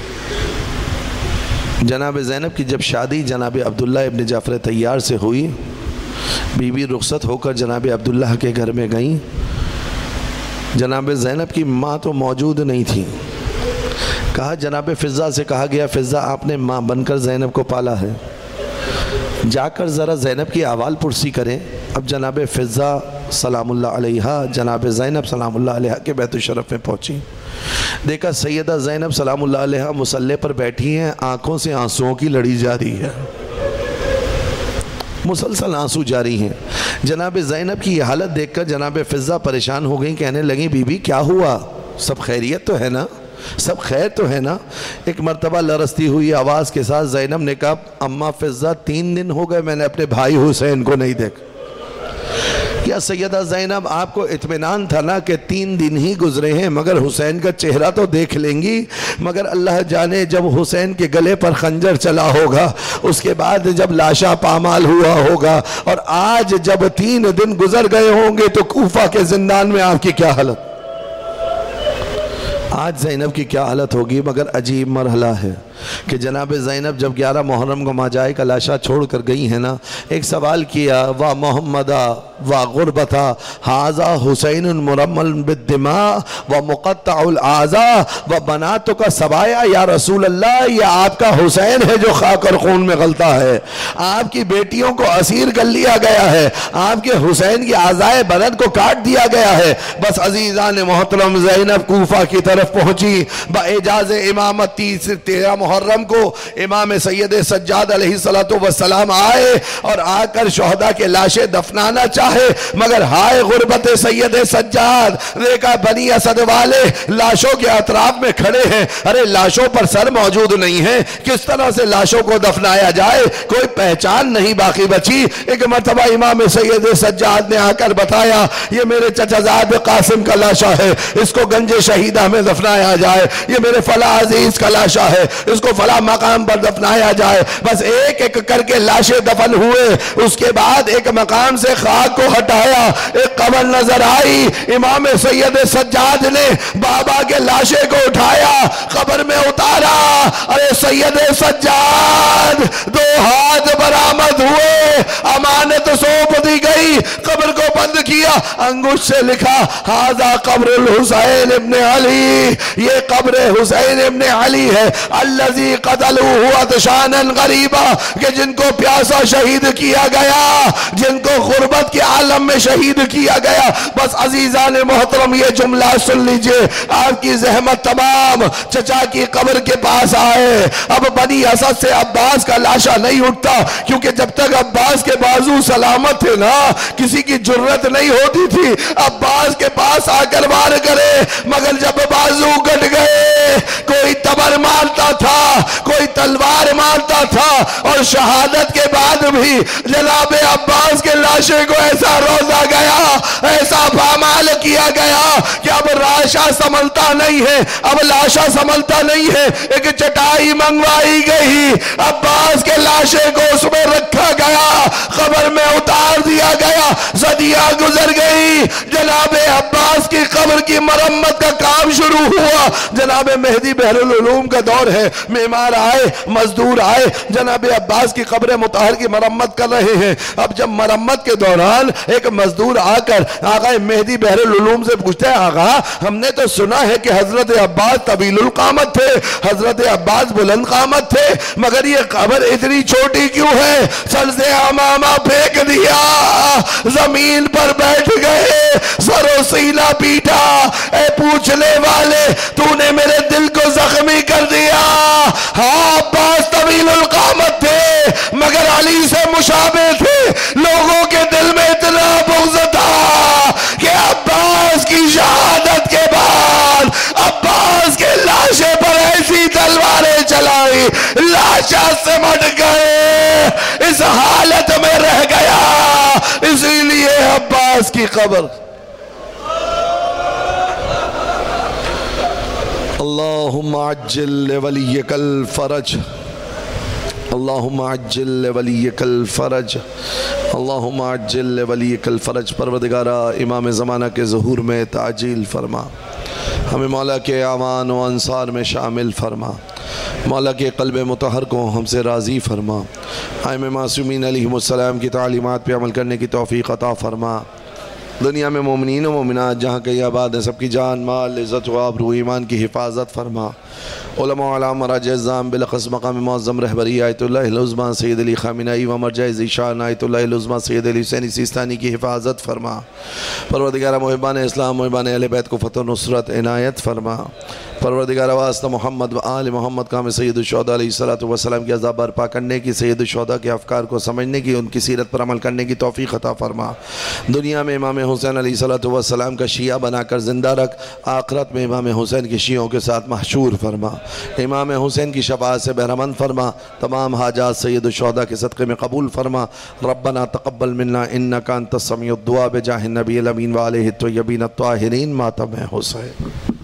جناب زینب کی جب شادی جناب عبداللہ ابن جعفر طیار سے ہوئی، بی بی رخصت ہو کر جناب عبداللہ کے گھر میں گئیں۔ جناب زینب کی ماں تو موجود نہیں تھی۔ کہا جناب فضہ سے کہا گیا فضہ آپ نے ماں بن کر زینب کو پالا ہے، جا کر ذرا زینب کی احوال پرسی کریں۔ اب جناب فضہ سلام اللہ علیہا جناب زینب سلام اللہ علیہا کے بیت الشرف میں پہنچی۔ دیکھا سیدہ زینب سلام اللہ علیہا مصلی پر بیٹھی ہیں، آنکھوں سے آنسوؤں کی لڑی جاری ہے، مسلسل آنسو جاری ہیں۔ جناب زینب کی یہ حالت دیکھ کر جناب فضہ پریشان ہو گئیں، کہنے لگیں بی بی کیا ہوا، سب خیریت تو ہے نا، سب خیر تو ہے نا؟ ایک مرتبہ لرزتی ہوئی آواز کے ساتھ زینب نے کہا اماں فضہ تین دن ہو گئے میں نے اپنے بھائی حسین کو نہیں دیکھا۔ کیا سیدہ زینب آپ کو اطمینان تھا نا کہ تین دن ہی گزرے ہیں، مگر حسین کا چہرہ تو دیکھ لیں گی؟ مگر اللہ جانے جب حسین کے گلے پر خنجر چلا ہوگا، اس کے بعد جب لاشا پامال ہوا ہوگا، اور آج جب تین دن گزر گئے ہوں گے تو کوفہ کے زندان میں آپ کی کیا حالت، آج زینب کی کیا حالت ہوگی۔ مگر عجیب مرحلہ ہے کہ جناب زینب جب گیارہ محرم کو ماجائے کا لاشا چھوڑ کر گئی ہیں نا، ایک سوال کیا وا محمدہ وا غربتا حاذا حسین مرمل بالدماء و مقطع الاعضاء و بناتک سبایا یا رسول اللہ، یہ آپ کا حسین ہے جو خاک اور خون میں غلطہ ہے، آپ کی بیٹیوں کو اسیر کر لیا گیا ہے، آپ کے حسین کی اعضائے بدن کو کاٹ دیا گیا ہے۔ بس عزیزان محترم زینب کوفہ کی طرف پہنچی، با اجاز امامت تیرہ محرم کو امام سید سجاد علیہ السلام آئے اور آ کر شہداء کے لاشیں دفنانا چاہے، مگر ہائے غربت سید سجاد، دیکھا بنی اسد والے لاشوں کے اطراف میں کھڑے ہیں، ارے لاشوں پر سر موجود نہیں ہے، کس طرح سے لاشوں کو دفنایا جائے، کوئی پہچان نہیں باقی بچی۔ ایک مرتبہ امام سید سجاد نے آ کر بتایا یہ میرے چچا زاد قاسم کا لاشا ہے، اس کو گنج شہیدہ میں دفنایا جائے، یہ میرے فلاں عزیز کا لاشا ہے، اس کو فلاں مقام پر دفنایا جائے۔ بس ایک ایک کر کے لاشیں دفن ہوئے، اس کے بعد ایک مقام سے خاک کو ہٹایا، ایک قبر نظر آئی، امام سید سجاد نے بابا کے لاشے کو اٹھایا، قبر میں اتارا، ارے سید سجاد دو ہاتھ برآمد ہوئے، امانت سونپ دی گئی، قبر کو بند کیا، انگوش سے لکھا ھذا قبر الحسین ابن علی، یہ قبر حسین ابن علی ہے، الذی قتلوہ عطشانا غریبا، کہ جن کو پیاسا شہید کیا گیا، جن کو غربت کے عالم میں شہید کیا گیا۔ بس عزیزان محترم یہ جملہ سن لیجئے، آپ کی زحمت تمام چچا کی قبر کے پاس آئے، اب بنی اسد سے عباس کا لاشا نہیں اٹھتا، کیونکہ جب تک عباس کے بازو سلامت تھے نا کسی کی جرت نہیں ہوتی تھی عباس کے پاس آ کر وار کرے، مگر جب بازو کٹ گئے کوئی تبر مارتا تھا، کوئی تلوار مارتا تھا، اور شہادت کے بعد بھی جناب عباس کے لاشے کو ایسا روزا گیا، ایسا پامال کیا گیا کہ اب لاشا سنبھلتا نہیں ہے، اب لاشا سنبھلتا نہیں ہے، ایک چٹائی منگوائی گئی، عباس کے لاشے کو اس میں رکھا گیا، قبر میں اتار دیا گیا، صدیاں گزر گئی، جناب عباس کی قبر کی مرمت کا کام شروع ہوا۔ جناب مہدی بحر العلوم کا دور ہے، معمار آئے، مزدور آئے، جناب عباس کی قبر مطہر کی مرمت کر رہے ہیں۔ اب جب مرمت کے دوران ایک مزدور آ کر آقا مہدی بحر العلوم سے پوچھتے ہیں آقا ہم نے تو سنا ہے کہ حضرت عباس طویل القامت تھے، حضرت عباس بلند قامت تھے، مگر یہ قبر اتنی چھوٹی کیوں ہے؟ سر سے امامہ پھینک دیا، زمین پر بیٹھ گئے، سر و سینہ پیٹا، اے پوچھنے والے تو نے میرے دل کو زخمی کر دیا۔ ہاں عباس طویل القامت تھے مگر علی سے مشابہ تھے، لوگوں کے دل میں اتنا بغض تھا کہ عباس کی شہادت کے بعد عباس کے لاشے پر ایسی تلواریں چلائی، لاشا سمٹ گئے، اس حالت میں رہ گیا، اسی لیے عباس کی قبر اللہم عجل لولیک الفرج، اللہم عجل لولیک الفرج، اللہم عجل لولیک الفرج۔ پروردگارہ امام زمانہ کے ظہور میں تعجیل فرما، ہمیں مولا کے اعوان و انصار میں شامل فرما، مولا کے قلب مطہر کو ہم سے راضی فرما، ائمہ معصومین علیہم السلام کی تعلیمات پہ عمل کرنے کی توفیق عطا فرما۔ دنیا میں مومنین و مومنات جہاں کہیں آباد ہیں سب کی جان مال عزت و آبرو ایمان کی حفاظت فرما۔ علماء علام مراجع الزام بلخص مقام معظم رہبری آیت اللہ العظمہ سید علی خامنہئی و مرجع ذیشان آیت اللہ العظمہ سید علی حسینی سیستانی کی حفاظت فرما۔ پروردگار محبان اسلام محبان اہل بیت کو فتح و نصرت عنایت فرما۔ پروردگار واسطہ محمد و آل محمد کام سید الشہداء علیہ السلام کی عذاب برپا کرنے کی، سید الشہداء کے افکار کو سمجھنے کی، ان کی سیرت پر عمل کرنے کی توفیق عطا فرما۔ دنیا میں امام حسین علیہ السلام کا شیعہ بنا کر زندہ رکھ، آخرت میں امام حسین کے شیعوں کے ساتھ محشور فرما۔ امام حسین کی شفاعت سے بہرمند فرما، تمام حاجات سید الشہداء کے صدقے میں قبول فرما۔ ربنا تقبل منا انکا انت السمیع الدعاء بجاہ النبی الامین وآلہ الطیبین الطاہرین ماتم حسین۔